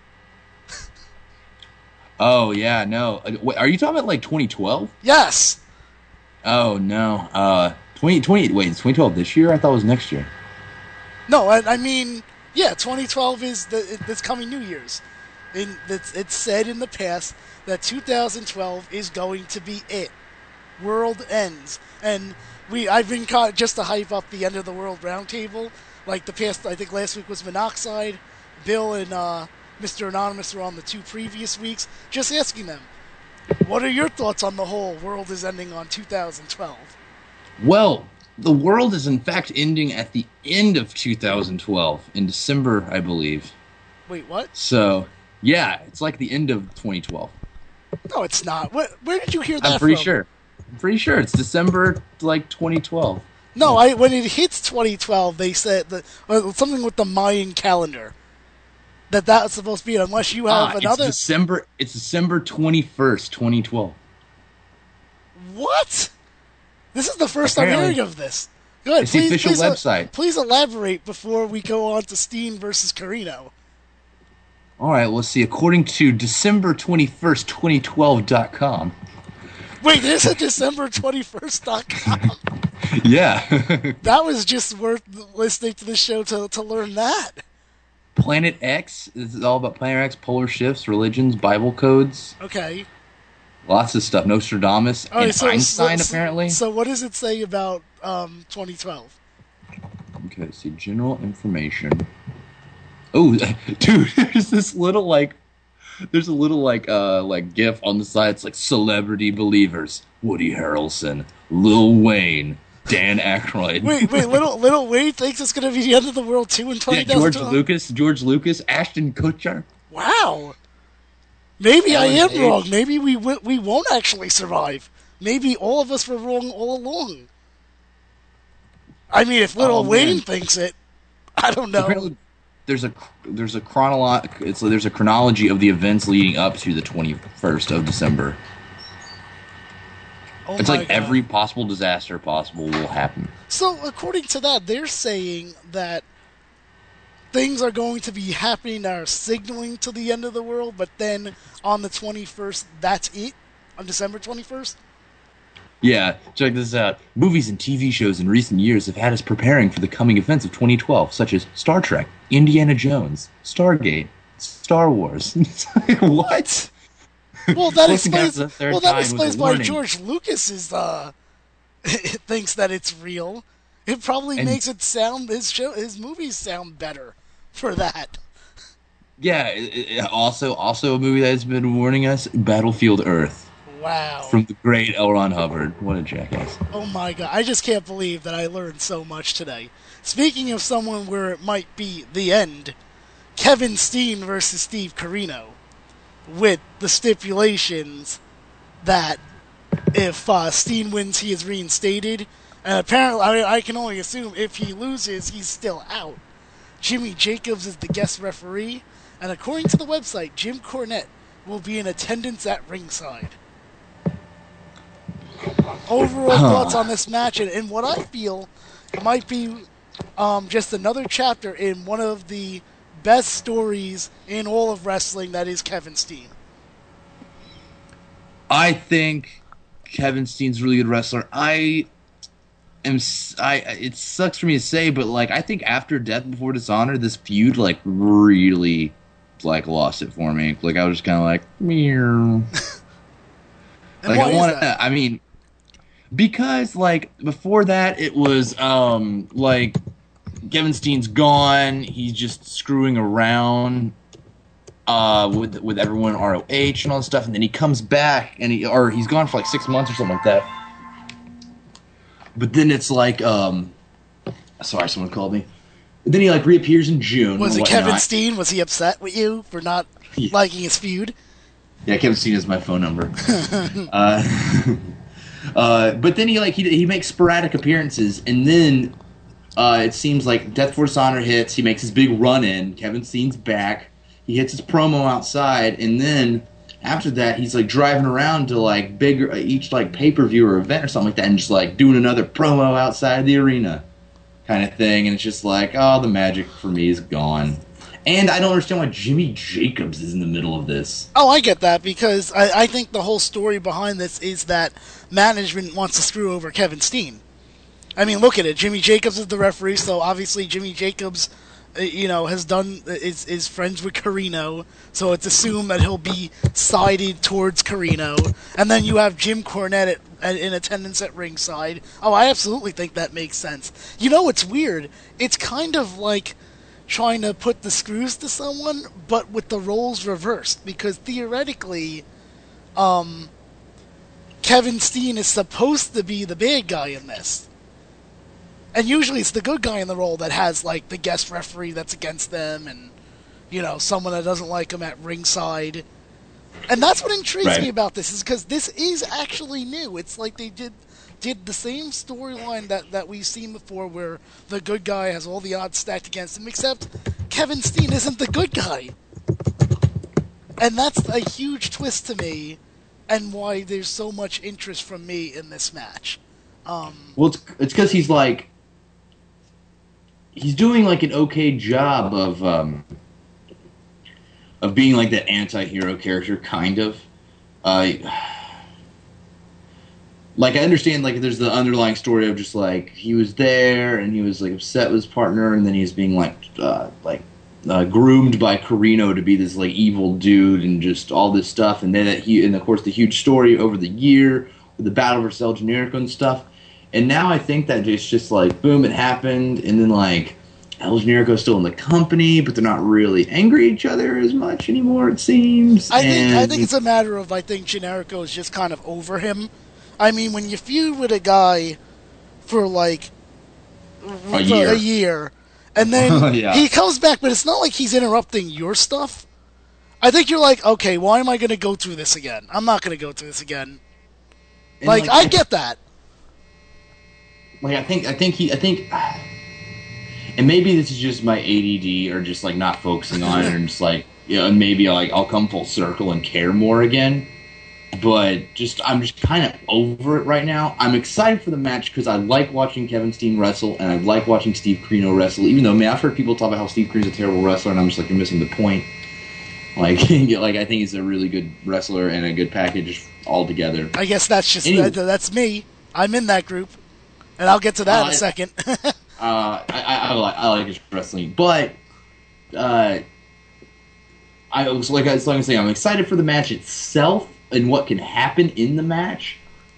Oh, yeah, no. Uh, Wait, are you talking about like twenty twelve? Yes! Oh, no. Uh, twenty twenty. Wait, is twenty twelve this year? I thought it was next year. No, I, I mean, yeah, twenty twelve is the this coming New Year's. In, it's, it's said in the past that two thousand twelve is going to be it. World ends. And we I've been caught just to hype up the End of the World Roundtable. Like the past, I think last week was Monoxide. Bill and uh, Mister Anonymous were on the two previous weeks. Just asking them, what are your thoughts on the whole world is ending on two thousand twelve? Well, the world is in fact ending at the end of two thousand twelve, in December, I believe. Wait, what? So, yeah, it's like the end of twenty twelve. No, it's not. What, where did you hear that I'm pretty from? sure. I'm pretty sure it's December, like, twenty twelve. No, I when it hits twenty twelve, they said that well, something with the Mayan calendar that that's supposed to be it, unless you have Ah, another. it's December. It's December twenty-first, twenty twelve. What? This is the first Apparently. I'm hearing of this. Go ahead, It's the please, official please, uh, website. please elaborate before we go on to Steen versus Carino. All right, let's see. According to December twenty-first, twenty twelve dot com. Wait, there's a December twenty-first dot com. Yeah. That was just worth listening to the show to to learn that. Planet X. This is all about Planet X, polar shifts, religions, Bible codes, Okay. lots of stuff. Nostradamus All right, and so, Einstein, so, apparently. So what does it say about um, twenty twelve? Okay, let's see. General information. Oh, dude, there's this little, like, there's a little like uh like gif on the side. It's like celebrity believers: Woody Harrelson, Lil Wayne, Dan Aykroyd. Wait, wait, little little Wayne thinks it's gonna be the end of the world too in yeah, twenty twelve. George Lucas, George Lucas, Ashton Kutcher. Wow. Maybe I Ellen am Page. wrong. Maybe we w- we won't actually survive. Maybe all of us were wrong all along. I mean, if little Oh, man. Wayne thinks it, I don't know. Apparently, there's a there's a chronolo- it's there's a chronology of the events leading up to the twenty-first of December. Oh It's my like God. every possible disaster possible will happen. So, according to that, they're saying that things are going to be happening that are signaling to the end of the world, but then on the twenty-first, that's it? On December twenty-first? Yeah, check this out. Movies and T V shows in recent years have had us preparing for the coming events of twenty twelve, such as Star Trek, Indiana Jones, Stargate, Star Wars. What? Well, that Closing explains, Out the Third well, that Kind was explains a why warning. George Lucas is, uh, thinks that it's real. It probably And- makes it sound, his show, his movies sound better for that. Yeah, it, it- also also a movie that's been warning us, Battlefield Earth, Wow. from the great L. Ron Hubbard. What a jackass. Oh my god, I just can't believe that I learned so much today. Speaking of someone where it might be the end, Kevin Steen versus Steve Corino, with the stipulations that if uh, Steen wins, he is reinstated, and apparently, I, mean, I can only assume if he loses, he's still out. Jimmy Jacobs is the guest referee, and according to the website, Jim Cornette will be in attendance at ringside. Overall thoughts on this match, and, and what I feel might be um, just another chapter in one of the best stories in all of wrestling, that is Kevin Steen. I think Kevin Steen's a really good wrestler. I am. s- I. It sucks for me to say, but like I think after Death Before Dishonor, this feud like really like lost it for me. Like I was just kind of like, meow. And Like why I is want that? to. I mean, because like before that, it was um like Kevin Steen's gone. He's just screwing around uh with with everyone in R O H and all this stuff, and then he comes back and he or he's gone for like six months or something like that. But then it's like um, sorry, someone called me. Then he like reappears in June. Was and it Kevin whatnot. Steen? Was he upset with you for not Yeah. liking his feud? Yeah, Kevin Steen is my phone number. uh, uh, but then he like he he makes sporadic appearances, and then uh, it seems like Death Before Dishonor hits. He makes his big run in. Kevin Steen's back. He hits his promo outside, and then after that, he's like driving around to like bigger each like pay per view or event or something like that, and just like doing another promo outside the arena, kind of thing. And it's just like, oh, the magic for me is gone. And I don't understand why Jimmy Jacobs is in the middle of this. Oh, I get that, because I, I think the whole story behind this is that management wants to screw over Kevin Steen. I mean, look at it. Jimmy Jacobs is the referee, so obviously Jimmy Jacobs, uh, you know, has done is is friends with Carino, so it's assumed that he'll be sided towards Carino. And then you have Jim Cornette at, at, in attendance at ringside. Oh, I absolutely think that makes sense. You know, it's weird. It's kind of like trying to put the screws to someone, but with the roles reversed, because theoretically, um, Kevin Steen is supposed to be the bad guy in this. And usually it's the good guy in the role that has, like, the guest referee that's against them, and, you know, someone that doesn't like him at ringside. And that's what intrigues Right. me about this, is because this is actually new. It's like they did did the same storyline that, that we've seen before, where the good guy has all the odds stacked against him, except Kevin Steen isn't the good guy. And that's a huge twist to me, and why there's so much interest from me in this match. Um, Well, it's it's because he's like he's doing like an okay job of um, of being like that anti-hero character, kind of. Uh, like I understand, like there's the underlying story of just like he was there and he was like upset with his partner, and then he's being like uh, like uh, groomed by Carino to be this like evil dude and just all this stuff, and then that he and of course the huge story over the year with the battle versus El Generico and stuff. And now I think that it's just like, boom, it happened, and then like El Generico's still in the company, but they're not really angry at each other as much anymore, it seems. I think I And- think it's a matter of I think Generico is just kind of over him. I mean, when you feud with a guy for like A for year. a year, and then Yeah. he comes back, but it's not like he's interrupting your stuff. I think you're like, okay, why am I going to go through this again? I'm not going to go through this again. and, Like, I get that. Like I think I think he I think and maybe this is just my A D D or just like not focusing on it and just like you know, and maybe like I'll come full circle and care more again. But just I'm just kind of over it right now. I'm excited for the match because I like watching Kevin Steen wrestle and I like watching Steve Corino wrestle. Even though man, I've heard people talk about how Steve Corino's a terrible wrestler, and I'm just like you're missing the point. Like, like I think he's a really good wrestler and a good package all together. I guess that's just Anyway. that, that's me. I'm in that group, and I'll get to that in Uh, a second. Uh, I, I, I like I like his wrestling, but uh, I was like I was like I'm saying I'm excited for the match itself and what can happen in the match.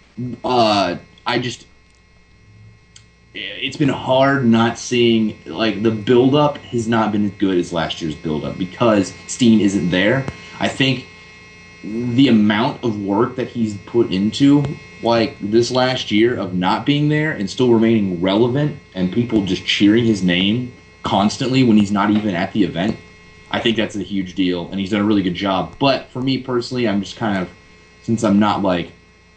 Uh, I just it's been hard not seeing like the build up has not been as good as last year's build up because Steen isn't there. I think the amount of work that he's put into like this last year of not being there and still remaining relevant and people just cheering his name constantly when he's not even at the event, I think that's a huge deal and he's done a really good job. But for me personally, I'm just kind of, since I'm not like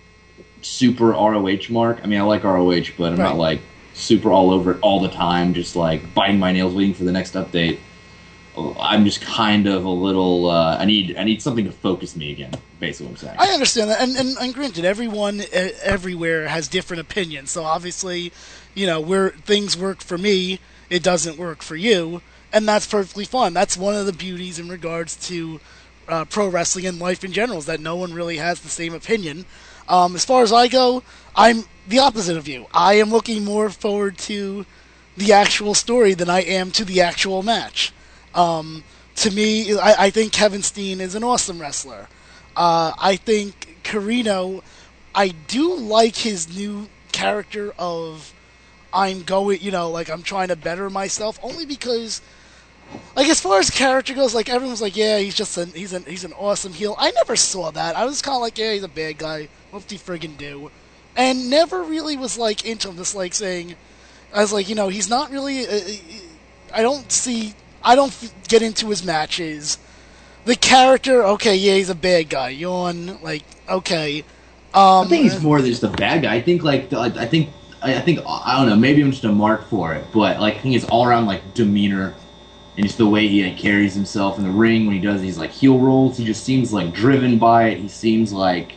super R O H mark, I mean I like R O H, but I'm Right. not like super all over it all the time, just like biting my nails waiting for the next update. I'm just kind of a little. Uh, I need. I need something to focus me again. Basically, what I'm saying. I understand that, and, and, and granted, everyone uh, everywhere has different opinions. So obviously, you know, where things work for me, it doesn't work for you, and that's perfectly fine. That's one of the beauties in regards to uh, pro wrestling and life in general, is that no one really has the same opinion. Um, as far as I go, I'm the opposite of you. I am looking more forward to the actual story than I am to the actual match. Um, to me, I, I think Kevin Steen is an awesome wrestler. Uh, I think Carino, I do like his new character of I'm going, you know, like I'm trying to better myself, only because, like as far as character goes, like everyone's like, yeah, he's just an he's an he's an awesome heel. I never saw that. I was kind of like, yeah, he's a bad guy. What's he friggin' do? And never really was like into him. Just like saying, I was like, you know, he's not really. Uh, I don't see. I don't f- get into his matches. The character, okay, yeah, he's a bad guy. Yawn, like, okay. Um, I think he's more than just a bad guy. I think like the- I think I I think I don't know. Maybe I'm just a mark for it, but like I think his all around like demeanor and just the way he like, carries himself in the ring when he does these like heel rolls. He just seems like driven by it. He seems like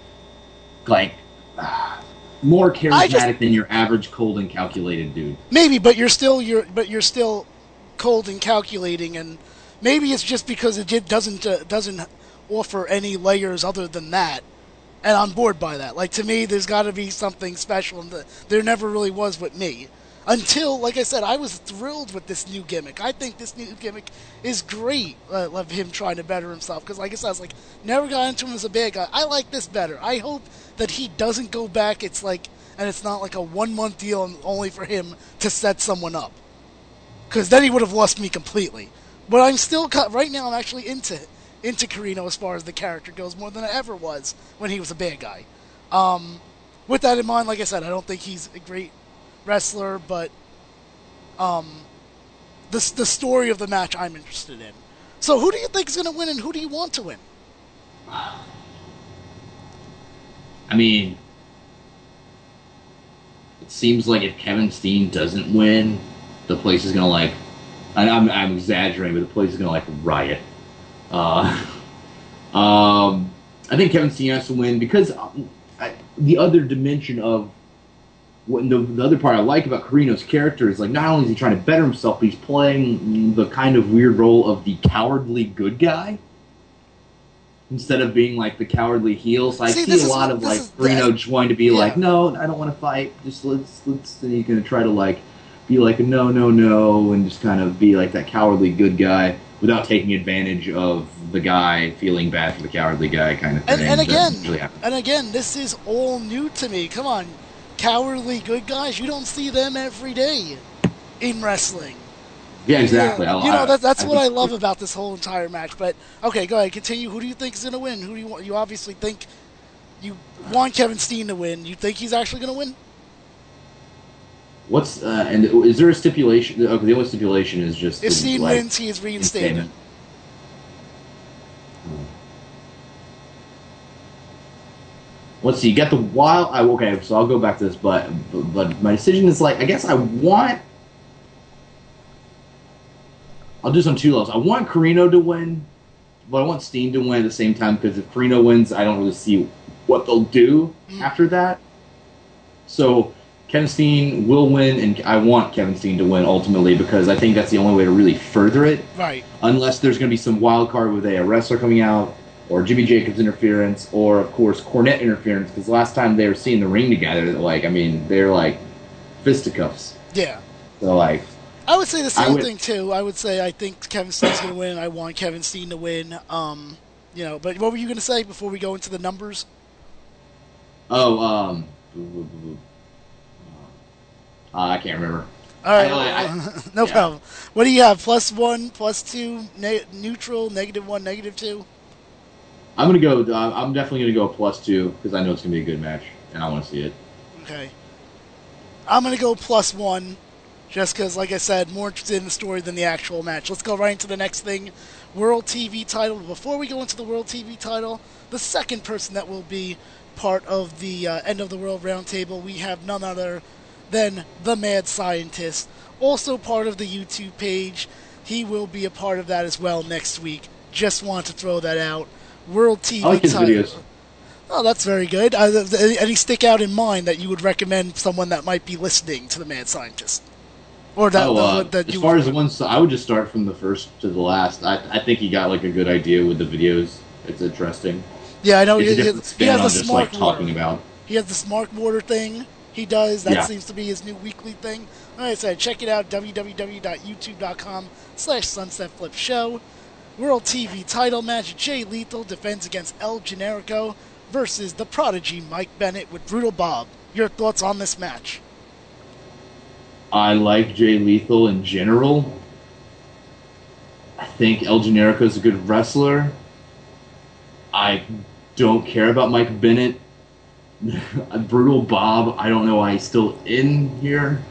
like uh, more I just- charismatic than your average cold and calculated dude. maybe, but you're still you're but you're still cold and calculating, and maybe it's just because it did, doesn't uh, doesn't offer any layers other than that. And I'm bored by that. Like to me, there's got to be something special, and the, there never really was with me. Until, like I said, I was thrilled with this new gimmick. I think this new gimmick is great. Uh, of him trying to better himself, because like I said, I was like never got into him as a bad guy. I like this better. I hope that he doesn't go back. It's like, and it's not like a one month deal and only for him to set someone up. Because then he would have lost me completely. But I'm still cut right now. I'm actually into into Carino as far as the character goes more than I ever was when he was a bad guy. Um, with that in mind, like I said, I don't think he's a great wrestler, but um, the the story of the match I'm interested in. So who do you think is going to win, and who do you want to win? I mean, it seems like if Kevin Steen doesn't win, the place is gonna like. And I'm I'm exaggerating, but the place is gonna like riot. Uh, um, I think Kevin Steen has to win because um, I, the other dimension of what the, the other part I like about Carino's character is like not only is he trying to better himself, but he's playing the kind of weird role of the cowardly good guy instead of being like the cowardly heel. So I See, see, this a is- lot of this like is- Carino just wanting to be Yeah. like, no, I don't want to fight. Just let's let's. And he's gonna try to like be like a no, no, no, and just kind of be like that cowardly good guy without taking advantage of the guy feeling bad for the cowardly guy kind of thing. And, and that again, usually happens. and again, this is all new to me. Come on, cowardly good guys, you don't see them every day in wrestling. Yeah, exactly. Yeah, I, you know, I- that, that's I what I think- love about this whole entire match. But okay, go ahead, continue. Who do you think is going to win? Who do you want? You obviously think you want Kevin Steen to win. You think he's actually going to win? What's uh, and is there a stipulation? Okay, the only stipulation is just If the, Steen like, wins, he is reinstated. instatement. Let's see. You got the wild. I, okay, so I'll go back to this, but but my decision is like I guess I want. I'll do this on two levels. I want Carino to win, but I want Steen to win at the same time because if Carino wins, I don't really see what they'll do Mm. after that. So Kevin Steen will win, and I want Kevin Steen to win ultimately because I think that's the only way to really further it. Right. Unless there's going to be some wild card with a wrestler coming out, or Jimmy Jacobs interference, or of course Cornette interference. Because last time they were seeing the ring together, like I mean, they're like fisticuffs. Yeah. So like, I would say the I same would- thing too. I would say I think Kevin Steen's going to win. I want Kevin Steen to win. Um, you know, but what were you going to say before we go into the numbers? oh, um, uh, I can't remember. All right, I- I- no yeah. problem. What do you have? Plus one, plus two, ne- neutral, negative one, negative two. I'm gonna go. Uh, I'm definitely gonna go plus two because I know it's gonna be a good match and I want to see it. Okay. I'm going to go plus one, just because, like I said, more interested in the story than the actual match. Let's go right into the next thing. World T V title. Before we go into the World T V title, the second person that will be part of the uh, End of the World Roundtable, we have none other than the Mad Scientist, also part of the YouTube page. He will be a part of that as well next week. Just want to throw that out. World T V I like his title. videos. Oh, that's very good. Uh, th- th- any stick out in mind that you would recommend someone that might be listening to the Mad Scientist? Or that, oh, uh, that as you far would- as the ones, I would just start from the first to the last. I, I think he got like a good idea with the videos. It's interesting. Yeah, I know. It's He, a he, different he spin has on the just smart like talking water. about. He has the smart water thing. He does. That Yeah. seems to be his new weekly thing. Like I said, check it out. www.youtube.com slash Sunset Flip Show. World T V title match. Jay Lethal defends against El Generico versus the Prodigy Mike Bennett with Brutal Bob. Your thoughts on this match? I like Jay Lethal in general. I think El Generico is a good wrestler. I don't care about Mike Bennett. Brutal Bob, I don't know why he's still in here.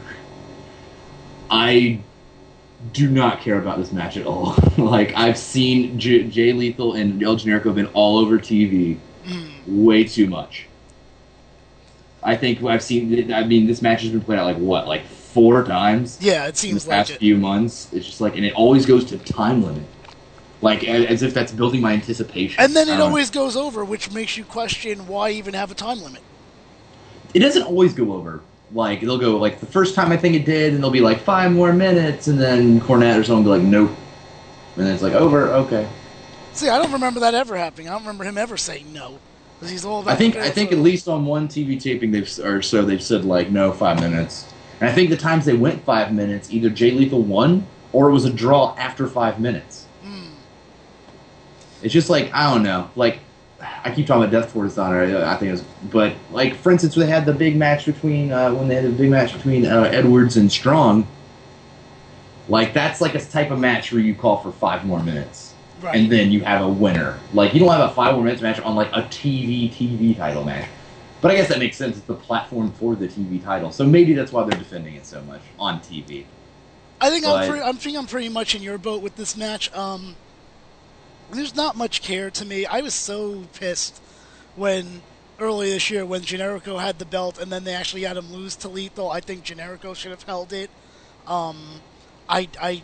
I do not care about this match at all. Like, I've seen J- Jay Lethal and El Generico have been all over T V way too much. I think I've seen, I mean, this match has been played out like, what, like four times? Yeah, it in the seems like past it. few months. It's just like, and it always goes to time limit. Like, a- as if that's building my anticipation. And then I it don't- always goes over, which makes you question why even have a time limit. It doesn't always go over. Like, they'll go, like, the first time I think it did, and they'll be like, five more minutes, and then Cornette or someone will be like, nope. And then it's like, over, okay. See, I don't remember that ever happening. I don't remember him ever saying no. 'Cause he's all about I think the I think at least on one T V taping they've or so they've said like no five minutes, and I think the times they went five minutes either Jay Lethal won or it was a draw after five minutes. Hmm. It's just like I don't know. Like I keep talking about Death Force Honor. I think it was, but like for instance, when they had the big match between uh, when they had the big match between uh, Edwards and Strong. Like that's like a type of match where you call for five more minutes. Right. And then you have a winner. Like, you don't have a five more minutes match on, like, a T V T V title match. But I guess that makes sense. It's the platform for the T V title. So maybe that's why they're defending it so much on T V. I think I'm, But- pretty, I think I'm pretty much in your boat with this match. Um, there's not much care to me. I was so pissed when earlier this year when Generico had the belt and then they actually had him lose to Lethal. I think Generico should have held it. Um, I, I,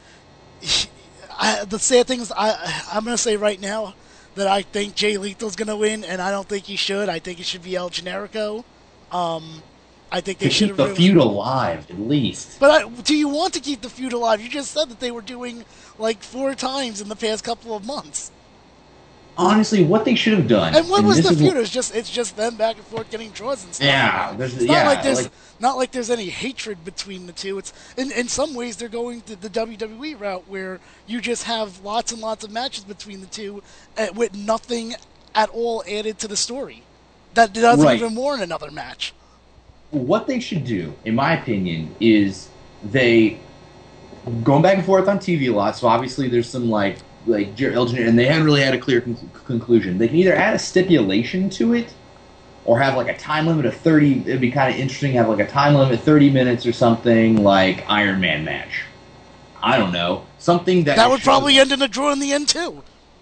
I, the sad thing is, I, I'm going to say right now that I think Jay Lethal's going to win, and I don't think he should. I think it should be El Generico. Um, I think they To should keep have the feud alive, at least. But I, do you want to keep the feud alive? You just said that they were doing like four times in the past couple of months. Honestly, what they should have done. And what was this the is feud? what- It's just it's just them back and forth getting draws and stuff. Yeah, there's, It's not yeah. like there's like, not like there's any hatred between the two. It's in in some ways they're going to the W W E route where you just have lots and lots of matches between the two uh, with nothing at all added to the story. That doesn't Right. even warrant another match. what they should do, in my opinion, is they going back and forth on T V a lot, so obviously there's some like like Jer- El Generico, and they haven't really had a clear con- conclusion. They can either add a stipulation to it, or have like a time limit of thirty. It'd be kind of interesting to have like a time limit, thirty minutes or something, like Iron Man match. I don't know, something that That would shows- probably end in a draw in the end too.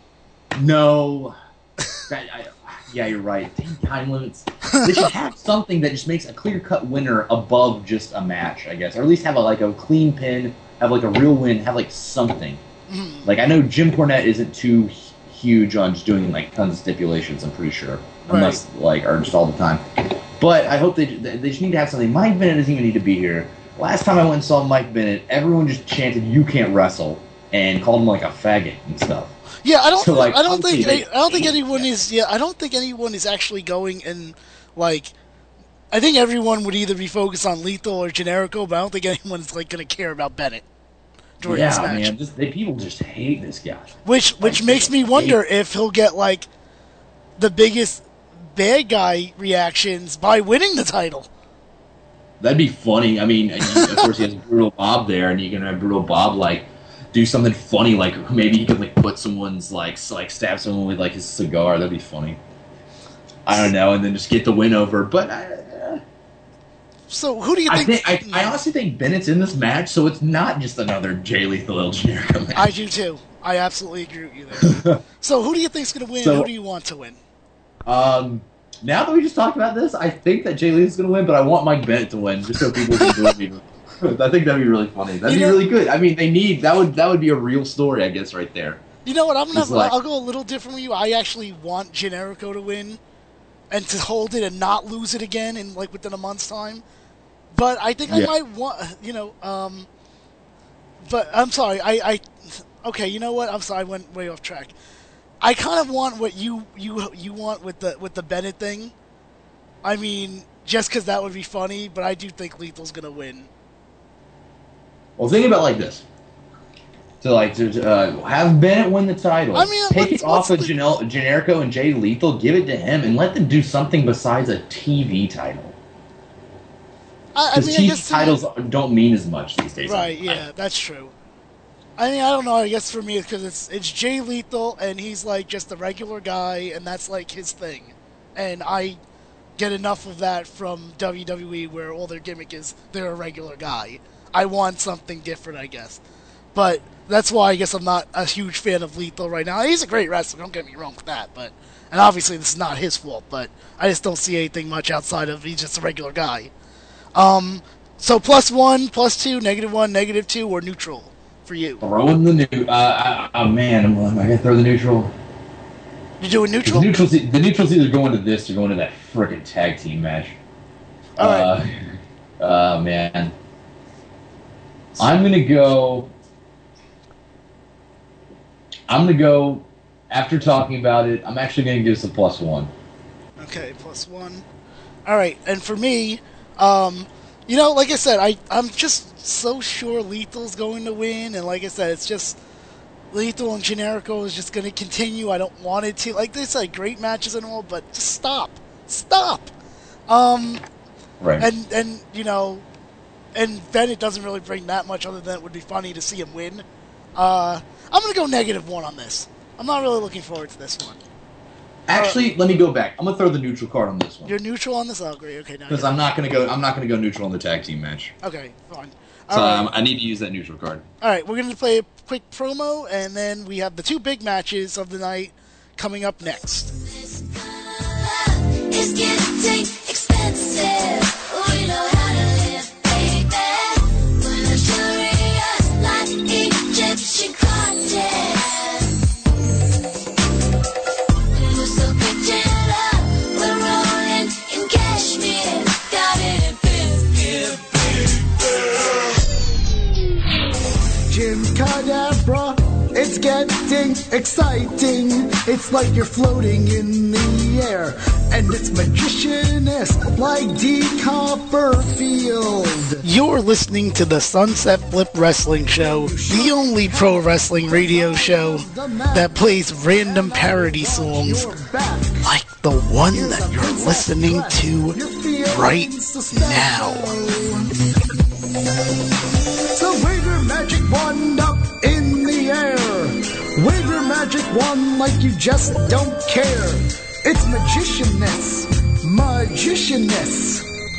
No. That, I, yeah, you're right. Dang, time limits. They should have something that just makes a clear-cut winner above just a match, I guess. Or at least have a, like a clean pin, have like a real win, have like something. Mhm. Like, I know Jim Cornette isn't too hu- huge on just doing like tons of stipulations, I'm pretty sure. Unless, like, or just all the time. But I hope they they just need to have something. Mike Bennett doesn't even need to be here. Last time I went and saw Mike Bennett, everyone just chanted, "You can't wrestle," and called him like a faggot and stuff. Yeah, I don't. So, like, I don't think. obviously I, I don't think they- anyone is. Yeah, I don't think anyone is actually going and like. I think everyone would either be focused on Lethal or Generico, but I don't think anyone's like going to care about Bennett during this Yeah, match. man, just, they, people just hate this guy. Which which Like, makes me hate- wonder if he'll get like the biggest bad guy reactions by winning the title. That'd be funny. I mean, you- of course, he has Brutal Bob there, and you can have Brutal Bob like do something funny, like maybe he could like put someone's like s- like stab someone with like his cigar. That'd be funny. I don't know, and then just get the win over. But I, So who do you I think? think I, I honestly think Bennett's in this match, so it's not just another Jay Lethal El Generico match. I do too. I absolutely agree with you there. So who do you think's going to win? So- who do you want to win? Um, now that we just talked about this, I think that Jay Lethal's going to win, but I want Mike Bennett to win just so people can join me. I think that'd be really funny. That'd You be know- really good. I mean, they need that would that would be a real story, I guess, right there. You know what? I'm gonna. It's like- I'll go a little different with you. I actually want Generico to win, and to hold it and not lose it again in like within a month's time. But I think I Yeah. might want. You know. Um. But I'm sorry. I. I. Okay. You know what? I'm sorry. I went way off track. I kind of want what you you you want with the with the Bennett thing. I mean, just because that would be funny. But I do think Lethal's gonna win. Well, think about it like this. To like to uh, have Bennett win the title. I mean, take what's- it off what's of the- Janel- Generico and Jay Lethal, give it to him, and let them do something besides a T V title. I, I Because mean, I T V guess to me- titles don't mean as much these days. Right, yeah, that's true. I mean, I don't know. I guess for me, it's because it's it's Jay Lethal, and he's like just a regular guy, and that's like his thing. And I get enough of that from W W E, where all their gimmick is they're a regular guy. I want something different, I guess. But that's why I guess I'm not a huge fan of Lethal right now. He's a great wrestler. Don't get me wrong with that, but and obviously this is not his fault. But I just don't see anything much outside of he's just a regular guy. Um, so plus one, plus two, negative one, negative two, or neutral for you. Throwing the new. Uh, I, oh man, I'm, I gotta throw the neutral. You're doing The neutral. neutral's, the neutral's either going to this or going to that frickin' tag team match. All right. Uh, uh, man. I'm gonna go. I'm gonna go. After talking about it, I'm actually gonna give this a plus one. Okay, plus one. All right, and for me, um, you know, like I said, I I'm just so sure Lethal's going to win, and like I said, it's just Lethal and Generico is just going to continue. I don't want it to. Like they said, great matches and all, but just stop, stop. Um, Right. and and you know, and Bennett doesn't really bring that much other than it would be funny to see him win. Uh, I'm gonna go negative one on this. I'm not really looking forward to this one. Actually, let me go back. I'm gonna throw the neutral card on this one You're neutral on this? Oh, great. Okay, now. because you're- I'm not gonna go. I'm not gonna go neutral on the tag team match. Okay, fine. So All right. um, I need to use that neutral card. All right, we're going to play a quick promo, and then we have the two big matches of the night coming up next. It's getting expensive. We know how to live, baby. We're luxurious like Egyptian cotton. We're so kitchen up. We're rolling in cashmere. Got it in biscuit, Jim Cadabra, it's getting exciting. It's like you're floating in the air, and it's magician-esque like D. Copperfield. You're listening to the Sunset Flip Wrestling Show, the only pro wrestling radio show that plays random parody songs You're back. like the one that you're listening to right now. So wave your magic wand Wave your magic wand like you just don't care. It's magicianness. Magicianness.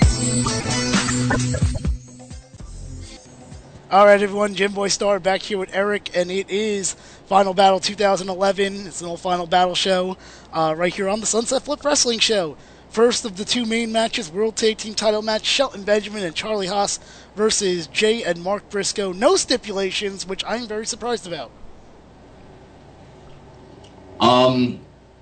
Alright everyone, Jim Boy Star back here with Eric, and it is Final Battle two thousand eleven. It's an old Final Battle show, uh, right here on the Sunset Flip Wrestling Show. First of the two main matches, World Tag Team title match, Shelton Benjamin and Charlie Haas versus Jay and Mark Briscoe. No stipulations, which I'm very surprised about. Um,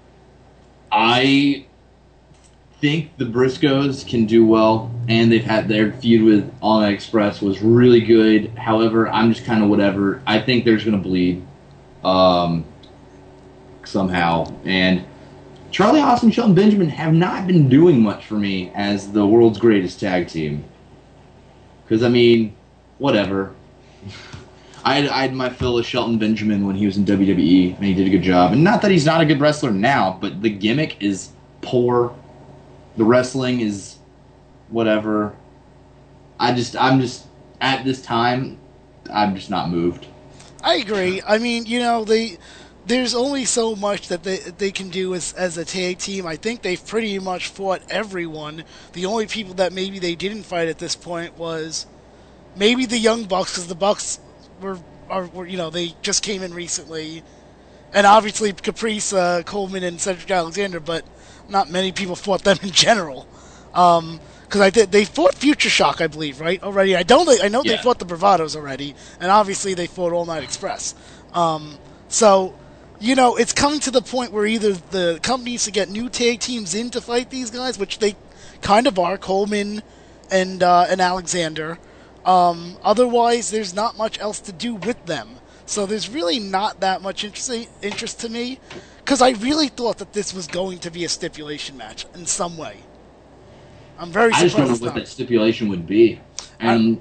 I think the Briscoes can do well, and they've had their feud with All Night Express was really good. However, I'm just kind of whatever. I think they're just going to bleed um, somehow. And Charlie Haas and Shelton Benjamin have not been doing much for me as the world's greatest tag team. Because, I mean, whatever. I had, I had my fill of Shelton Benjamin when he was in W W E, and he did a good job. And not that he's not a good wrestler now, but the gimmick is poor. The wrestling is whatever. I just, I'm just, at this time, I'm just not moved. I agree. I mean, you know, they there's only so much that they they can do as as a tag team. I think they've pretty much fought everyone. The only people that maybe they didn't fight at this point was maybe the Young Bucks, because the Bucks were, are, were, you know, they just came in recently. And obviously Caprice, uh, Coleman, and Cedric Alexander, but not many people fought them in general. Um, because I did, they fought Future Shock, I believe, right? Already, I don't. I know Yeah. they fought the Bravados already, and obviously they fought All Night Express. Um, so, you know, it's coming to the point where either the company needs to get new tag teams in to fight these guys, which they kind of are, Coleman and uh, and Alexander. Um, otherwise, there's not much else to do with them. So there's really not that much interest interest to me, because I really thought that this was going to be a stipulation match in some way. I'm very I just surprised don't know it's what not. that stipulation would be. And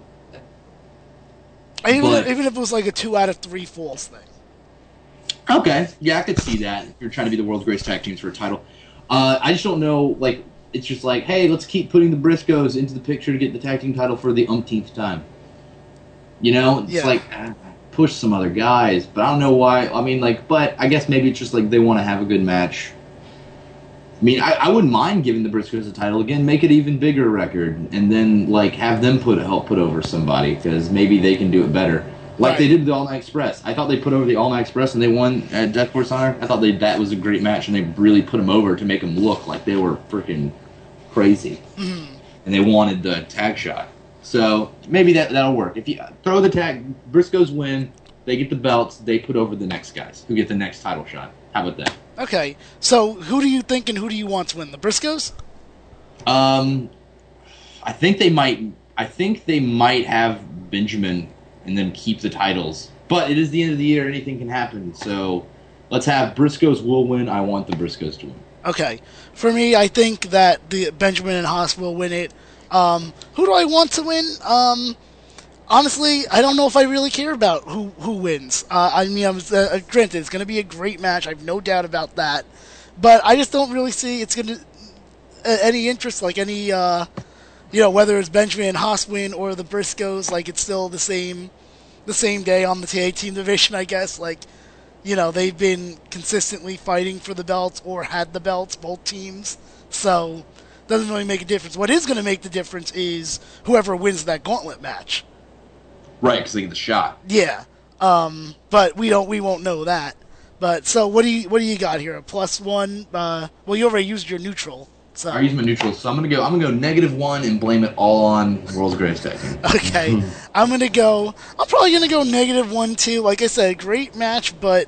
Even, but- even if it was like a two out of three falls thing. Okay, yeah, I could see that. If you're trying to be the world's greatest tag teams for a title. Uh, I just don't know, like, it's just like, hey, let's keep putting the Briscoes into the picture to get the tag team title for the umpteenth time. You know? It's Yeah. like, ah, push some other guys, but I don't know why. I mean, like, but I guess maybe it's just like they want to have a good match. I mean, I, I wouldn't mind giving the Briscoes a title again, make it even bigger record, and then, like, have them put help put over somebody, because maybe they can do it better. Like Right. they did with the All Night Express. I thought they put over the All Night Express and they won at Death Force Honor. I thought they that was a great match, and they really put them over to make them look like they were freaking crazy. Mhm. And they wanted the tag shot. So maybe that that'll work. If you throw the tag, Briscoes win, they get the belts, they put over the next guys who get the next title shot. How about that? Okay, so who do you think and who do you want to win? The Briscoes? Um, I think they might. I think they might have Benjamin and then keep the titles. But it is the end of the year; anything can happen. So let's have Briscoes will win. I want the Briscoes to win. Okay. For me, I think that the Benjamin and Haas will win it. Um, who do I want to win? Um, honestly, I don't know if I really care about who who wins. Uh, I mean, I'm, uh, granted, it's going to be a great match. I have no doubt about that. But I just don't really see it's going to uh, any interest, like any, uh, you know, whether it's Benjamin and Haas win or the Briscoes, like it's still the same, the same day on the tag team division, I guess. Like, you know, they've been consistently fighting for the belts or had the belts, both teams. So, doesn't really make a difference. What is going to make the difference is whoever wins that gauntlet match. Right, because they get the shot. Yeah. Um, but we don't, we won't know that. But so, what do you, what do you got here? A plus one? Uh, well, you already used your neutral. So I use my neutral, so I'm gonna go. I'm gonna go negative one and blame it all on World's Greatest Tag Team. okay, I'm gonna go. I'm probably gonna go negative one too. Like I said, great match, but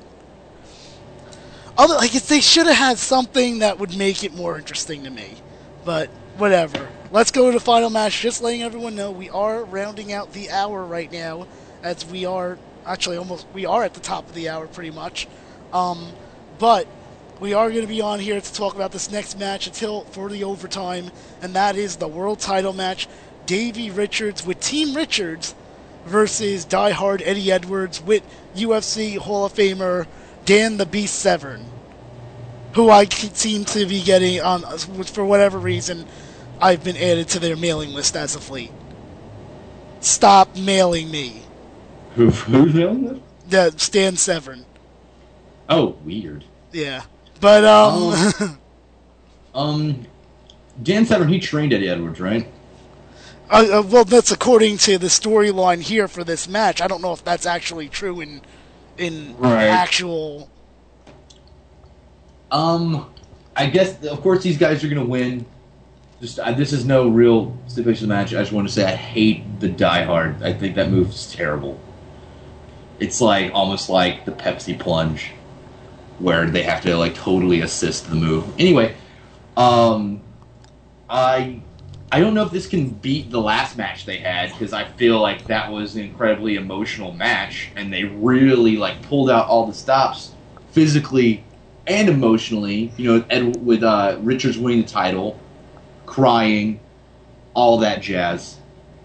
other like if they should have had something that would make it more interesting to me. But whatever. Let's go to the final match. Just letting everyone know we are rounding out the hour right now, as we are actually almost we are at the top of the hour pretty much. Um, but we are going to be on here to talk about this next match until for the overtime, and that is the world title match. Davey Richards with Team Richards versus Die Hard Eddie Edwards with U F C Hall of Famer Dan the Beast Severn, who I seem to be getting on for whatever reason. I've been added to their mailing list as of late. Stop mailing me. Who, who's yelling this? The Stan Severn. Oh, weird. Yeah, but um, Um, Dan Severn, he trained Eddie Edwards, right? uh, uh, well, that's according to the storyline here for this match. I don't know if that's actually true in in Right. actual. Um, I guess of course these guys are gonna win. Just uh, this is no real stipulation of the match. I just want to say I hate the Die Hard. I think that move is terrible. It's like almost like the Pepsi plunge, where they have to like totally assist the move. Anyway, um, I I don't know if this can beat the last match they had because I feel like that was an incredibly emotional match and they really like pulled out all the stops physically and emotionally. You know, Ed, with uh, Richards winning the title, crying, all that jazz.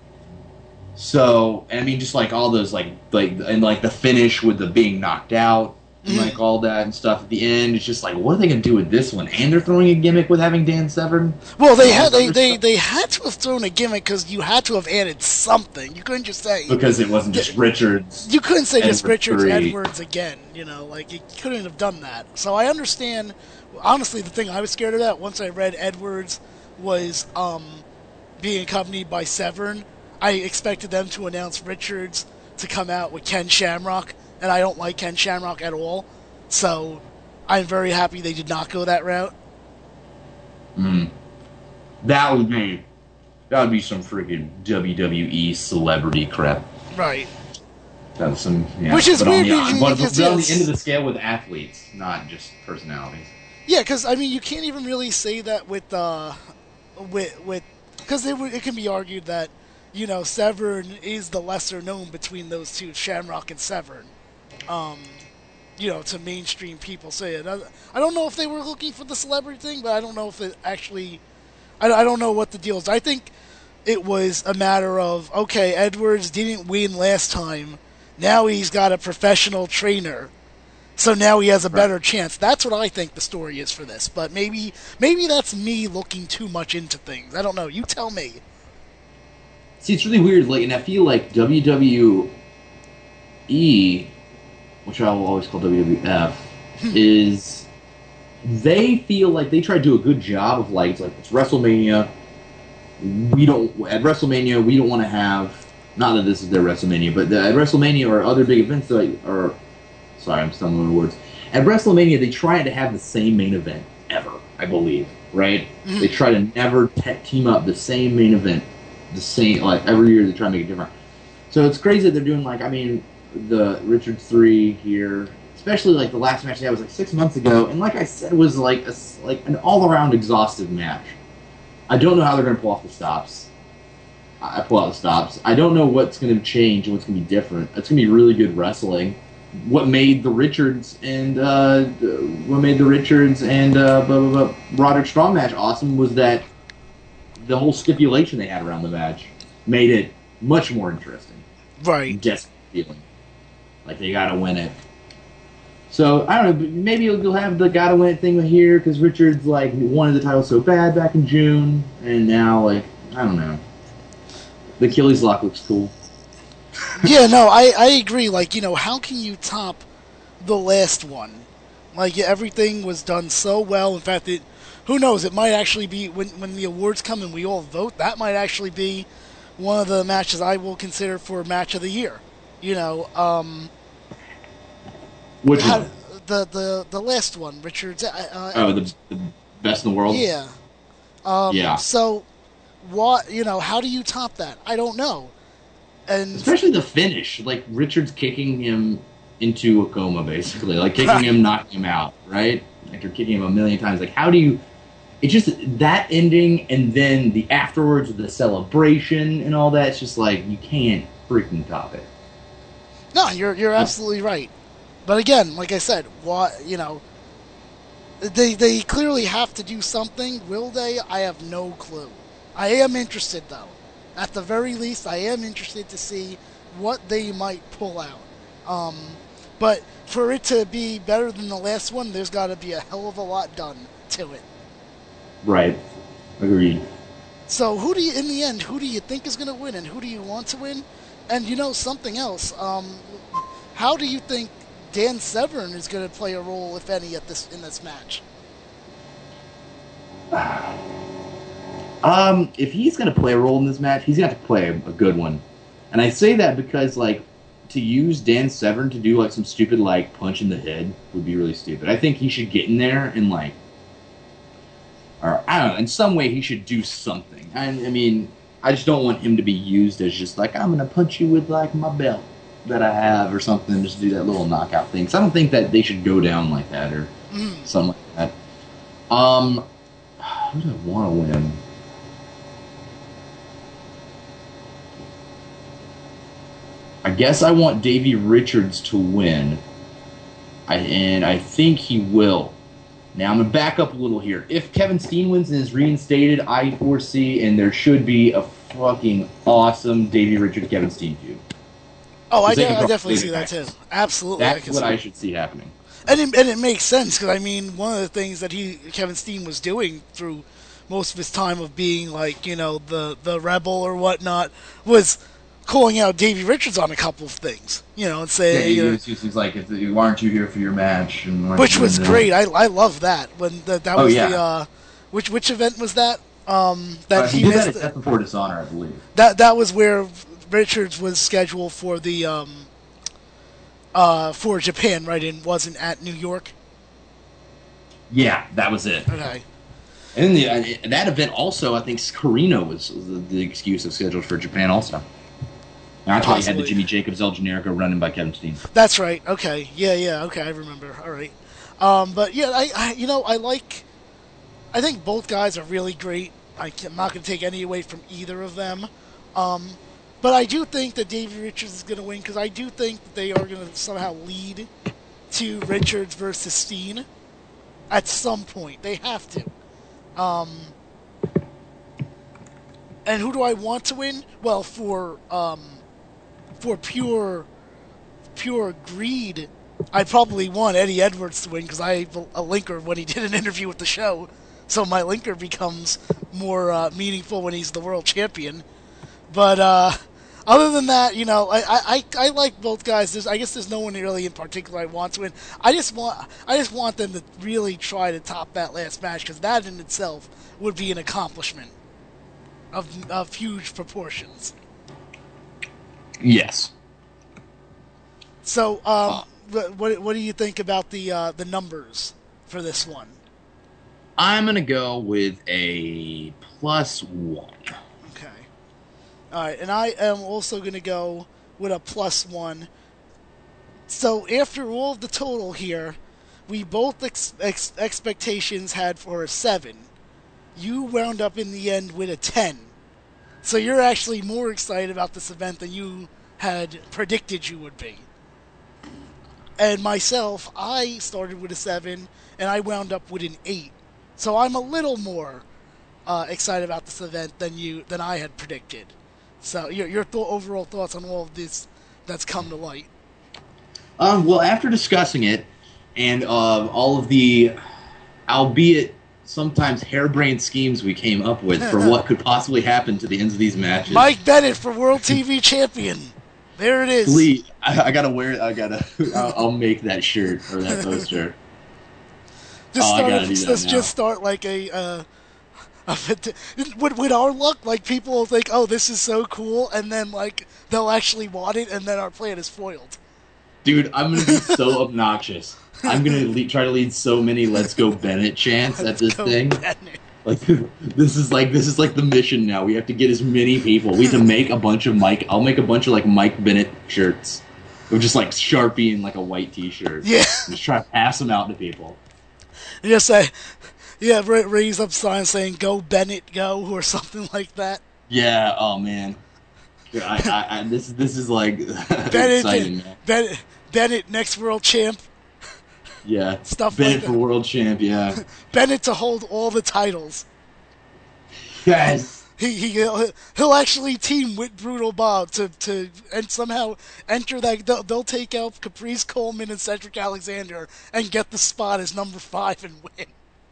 So, I mean, just like all those, like, like, and like the finish with the being knocked out, and like all that and stuff at the end. It's just like, what are they gonna do with this one? And they're throwing a gimmick with having Dan Severn. Well, they All had this they, other they, stuff. they had to have thrown a gimmick because you had to have added something. You couldn't just say Because it wasn't just Richards. you couldn't say just Edwards Richards three. Edwards again. You know, like you couldn't have done that. So I understand. Honestly, the thing I was scared of that once I read Edwards was um, being accompanied by Severn. I expected them to announce Richards to come out with Ken Shamrock, and I don't like Ken Shamrock at all. So I'm very happy they did not go that route. Mm. That would be that would be some freaking W W E celebrity crap. Right. That's some, yeah. Which is but on weird the, because- but, but on the yes. end of the scale with athletes, not just personalities. Yeah, because I mean, you can't even really say that with uh, with with because it, would- it can be argued that you know Severn is the lesser known between those two, Shamrock and Severn. Um, you know, to mainstream people say it. I, I don't know if they were looking for the celebrity thing, but I don't know if it actually. I, I don't know what the deal is. I think it was a matter of okay, Edwards didn't win last time. Now he's got a professional trainer. So now he has a better chance. That's what I think the story is for this. But maybe maybe that's me looking too much into things. I don't know. You tell me. See, it's really weird. Like, and I feel like W W E, which I will always call W W F, is they feel like they try to do a good job of like it's like it's WrestleMania. We don't at WrestleMania we don't want to have not that this is their WrestleMania, but the, at WrestleMania or other big events that like, are. Sorry, I'm stumbling over words. At WrestleMania, they try to have the same main event ever, I believe, right? Mhm. They try to never te- team up the same main event, the same like every year. They try to make it different. So it's crazy that they're doing like I mean, the Richards three here, especially like the last match they had was like six months ago, and like I said, was like a s like an all around exhaustive match. I don't know how they're going to pull off the stops. I I pull out the stops. I don't know what's going to change and what's going to be different. It's going to be really good wrestling. What made the Richards and uh, what made the Richards and uh, blah, blah, blah, Roderick Strong match awesome was that the whole stipulation they had around the match made it much more interesting. Right. Desperate feeling like they got to win it. So I don't know. Maybe you'll have the gotta win it thing here because Richards like wanted the title so bad back in June, and now like I don't know. The Achilles lock looks cool. Yeah, no, I, I agree. Like, you know, how can you top the last one? Like, everything was done so well. In fact, it, who knows, it might actually be, when, when the awards come and we all vote, that might actually be one of the matches I will consider for match of the year. You know, um... Which how, one? the, the, the last one, Richards. Uh, uh, Oh, the, the best in the world? Yeah. Um, Yeah. So, what, you know, how do you top that? I don't know. And Especially the finish. Like, Richards kicking him into a coma, basically. Like, kicking him, knocking him out, right? After kicking him a million times. Like, how do you... It's just that ending and then the afterwards with the celebration and all that. It's just like, you can't freaking top it. No, you're you're absolutely right. But again, like I said, what you know, they they clearly have to do something. Will they? I have no clue. I am interested though. At the very least, I am interested to see what they might pull out. Um, but for it to be better than the last one, there's got to be a hell of a lot done to it. Right. Agreed. So who do you, in the end, who do you think is going to win, and who do you want to win? And you know something else. Um, how do you think Dan Severn is going to play a role, if any, at this in this match? Um, if he's going to play a role in this match, he's got to play a, a good one. And I say that because, like, to use Dan Severn to do, like, some stupid, like, punch in the head would be really stupid. I think he should get in there and, like, or, I don't know, in some way he should do something. I, I mean, I just don't want him to be used as just, like, I'm going to punch you with, like, my belt that I have or something, just do that little knockout thing. So I don't think that they should go down like that or Mm. something like that. Um, who do I want to win? I guess I want Davey Richards to win. I, and I think he will. Now, I'm going to back up a little here. If Kevin Steen wins and is reinstated, I foresee, and there should be a fucking awesome Davey Richards Kevin Steen feud. Oh, I, Because they de- can I probably definitely do see that that. too. Absolutely, I That's can what see I that. should see happening. And it, and it makes sense because I mean, one of the things that he Kevin Steen was doing through most of his time of being like you know the the rebel or whatnot was calling out Davey Richards on a couple of things, you know, and Yeah, saying, he, you know, was just, he's like, "Why aren't you here for your match?" And why aren't which you was in the-" great. I I love that when the, that Oh, was yeah. the uh, which which event was that? Um, that Uh, he, he did that missed. at Death Before Dishonor, I believe. that that was where Richards was scheduled for the um, uh, for Japan, right? And wasn't at New York. Yeah, that was it. Okay. And the, uh, that event also, I think Carino was the, the excuse of scheduled for Japan also. And that's why you had the Possibly. Jimmy Jacobs El Generico running by Kevin Steen. That's right. Okay. Yeah, yeah. Okay, I remember. All right. Um, but yeah, I, I, you know, I like. I think both guys are really great. I can, I'm not going to take any away from either of them. Um, but I do think that Davey Richards is going to win because I do think that they are going to somehow lead to Richards versus Steen at some point. They have to. Um, and who do I want to win? Well, for um, for pure pure greed, I probably want Eddie Edwards to win because I have a a linker when he did an interview with the show. So my linker becomes more uh, meaningful when he's the world champion. But uh, other than that, you know, I, I, I I like both guys. There's, I guess there's no one really in particular I want to win. I just want I just want them to really try to top that last match because that in itself would be an accomplishment of of huge proportions. Yes. So, um, wh- what what do you think about the uh, the numbers for this one? I'm going to go with a plus one. Okay. All right, and I am also going to go with a plus one. So after all of the total here, we both ex- ex- expectations had for a seven. You wound up in the end with a ten. So you're actually more excited about this event than you had predicted you would be. And myself, I started with a seven, and I wound up with an eight. So I'm a little more uh, excited about this event than you than I had predicted. So your your th- overall thoughts on all of this that's come to light? Um, well, after discussing it and uh, all of the, albeit sometimes harebrained schemes we came up with for what could possibly happen to the ends of these matches. Mike Bennett for World T V Champion. There it is. Please, I, I gotta wear it. I gotta. I'll, I'll make that shirt or that poster. Just Oh, I start. gotta a- do that let's now. just start like a. Uh, a fit- with, with our luck, like people will think, "Oh, this is so cool," and then like they'll actually want it, and then our plan is foiled. Dude, I'm gonna be so obnoxious. I'm gonna le- try to lead so many "Let's Go Bennett" chants at this Go thing. Bennett. Like this is like this is like the mission now. We have to get as many people. We have to make a bunch of Mike. I'll make a bunch of like Mike Bennett shirts, with just like Sharpie and like a white T-shirt. Yeah. Just try to pass them out to people. Just say, yeah, ra- raise up signs saying "Go Bennett, go" or something like that. Yeah. Oh man. Yeah, I, I, I, this this is like Bennett, exciting, man. Bennett, Bennett, next world champ. Yeah. Stuff Bennett like that. for world champ. Yeah. Bennett to hold all the titles. Yes. He he he'll, he'll actually team with Brutal Bob to, to and somehow enter that. They'll, they'll take out Caprice Coleman and Cedric Alexander and get the spot as number five and win.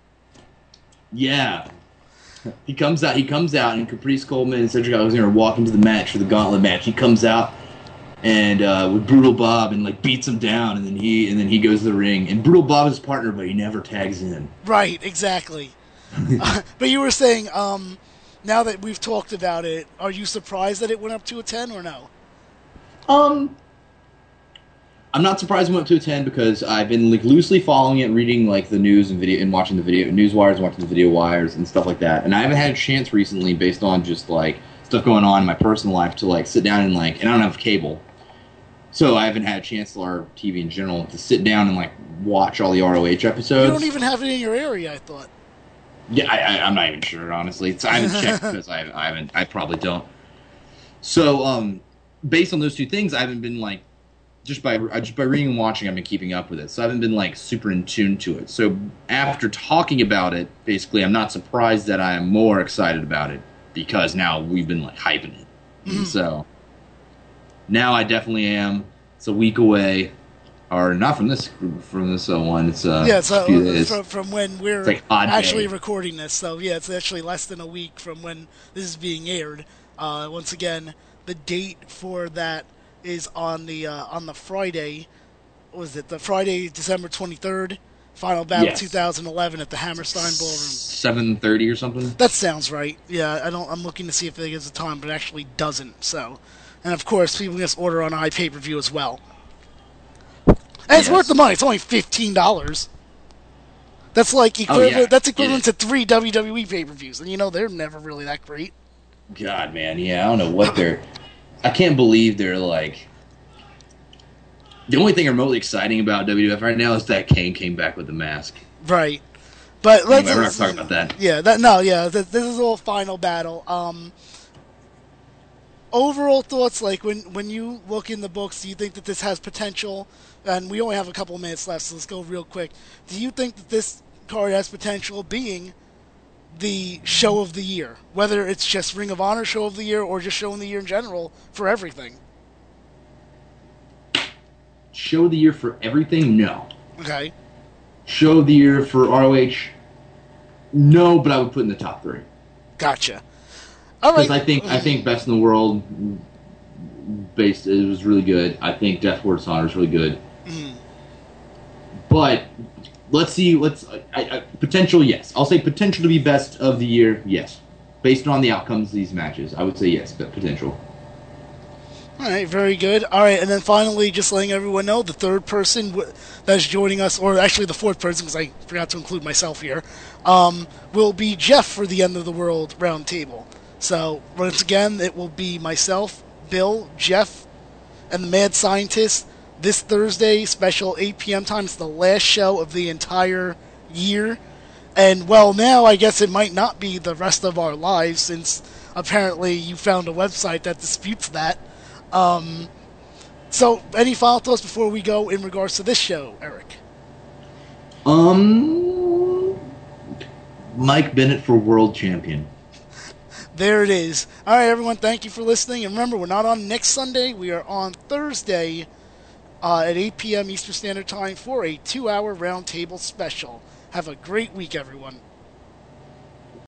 Yeah. He comes out. He comes out, and Caprice Coleman and Cedric Alexander walk into the match for the gauntlet match. He comes out, and uh, with Brutal Bob, and like beats him down, and then he and then he goes to the ring, and Brutal Bob is his partner, but he never tags in. Right, exactly. uh, but you were saying, um, now that we've talked about it, are you surprised that it went up to a ten or no? Um, I'm not surprised it went up to a ten because I've been like loosely following it, reading like the news and video, and watching the video news wires, watching the video wires and stuff like that. And I haven't had a chance recently, based on just like stuff going on in my personal life, to like sit down and like, and I don't have cable. So I haven't had a chance, or T V in general, to sit down and like watch all the R O H episodes. You don't even have it in your area, I thought. Yeah, I, I, I'm not even sure, honestly. It's, I haven't checked because I, I haven't. I probably don't. So, um, based on those two things, I haven't been like just by just by reading and watching. I've been keeping up with it, so I haven't been like super in tune to it. So after talking about it, basically, I'm not surprised that I am more excited about it because now we've been like hyping it. And so now I definitely am. It's a week away, or not from this from this uh, one. It's uh, Yeah, so a few days. from, from when we're It's like odd actually day. recording this. So yeah, it's actually less than a week from when this is being aired. Uh, once again, the date for that is on the uh, on the Friday. What was it the Friday, December twenty-third? Final Battle Yes. two thousand eleven at the Hammerstein Ballroom. seven thirty or something. That sounds right. Yeah, I don't. I'm looking to see if it gives a time, but it actually doesn't. So, and of course, people can just order on iPay-per-view as well. And it's Yes. worth the money. It's only fifteen dollars. That's like equivalent. yeah. That's equivalent It to three W W E pay-per-views, and you know they're never really that great. God, man, yeah, I don't know what they're. I can't believe they're like. The only thing remotely exciting about W W F right now is that Kane came back with the mask. Right. But let's. Anyway, we're not talking about that. Yeah. That no. Yeah. Th- this is all Final Battle. Um. Overall thoughts, like when when you look in the books, do you think that this has potential? And we only have a couple of minutes left, so let's go real quick. Do you think that this card has potential being the show of the year, whether it's just Ring of Honor show of the year or just show of the year in general for everything? Show of the year for everything? No. Okay. Show of the year for R O H? No, but I would put in the top three. Gotcha. All right. Because I think I think Best in the World based it was really good. I think Death Ward's Honor is really good. Mm. But let's see. Let's I, I, potential. Yes, I'll say potential to be best of the year. Yes, based on the outcomes of these matches, I would say yes, but potential. All right, very good. All right, and then finally, just letting everyone know, the third person w- that's joining us, or actually the fourth person, because I forgot to include myself here, um, will be Jeff for the End of the World Roundtable. So, once again, it will be myself, Bill, Jeff, and the Mad Scientist this Thursday, special eight p.m. time. It's the last show of the entire year. And, well, now I guess it might not be the rest of our lives, since apparently you found a website that disputes that. Um, so, any final thoughts before we go in regards to this show, Eric? Um, Mike Bennett for world champion. There it is. All right, everyone, thank you for listening. And remember, we're not on next Sunday. We are on Thursday uh, at eight p.m. Eastern Standard Time for a two-hour roundtable special. Have a great week, everyone.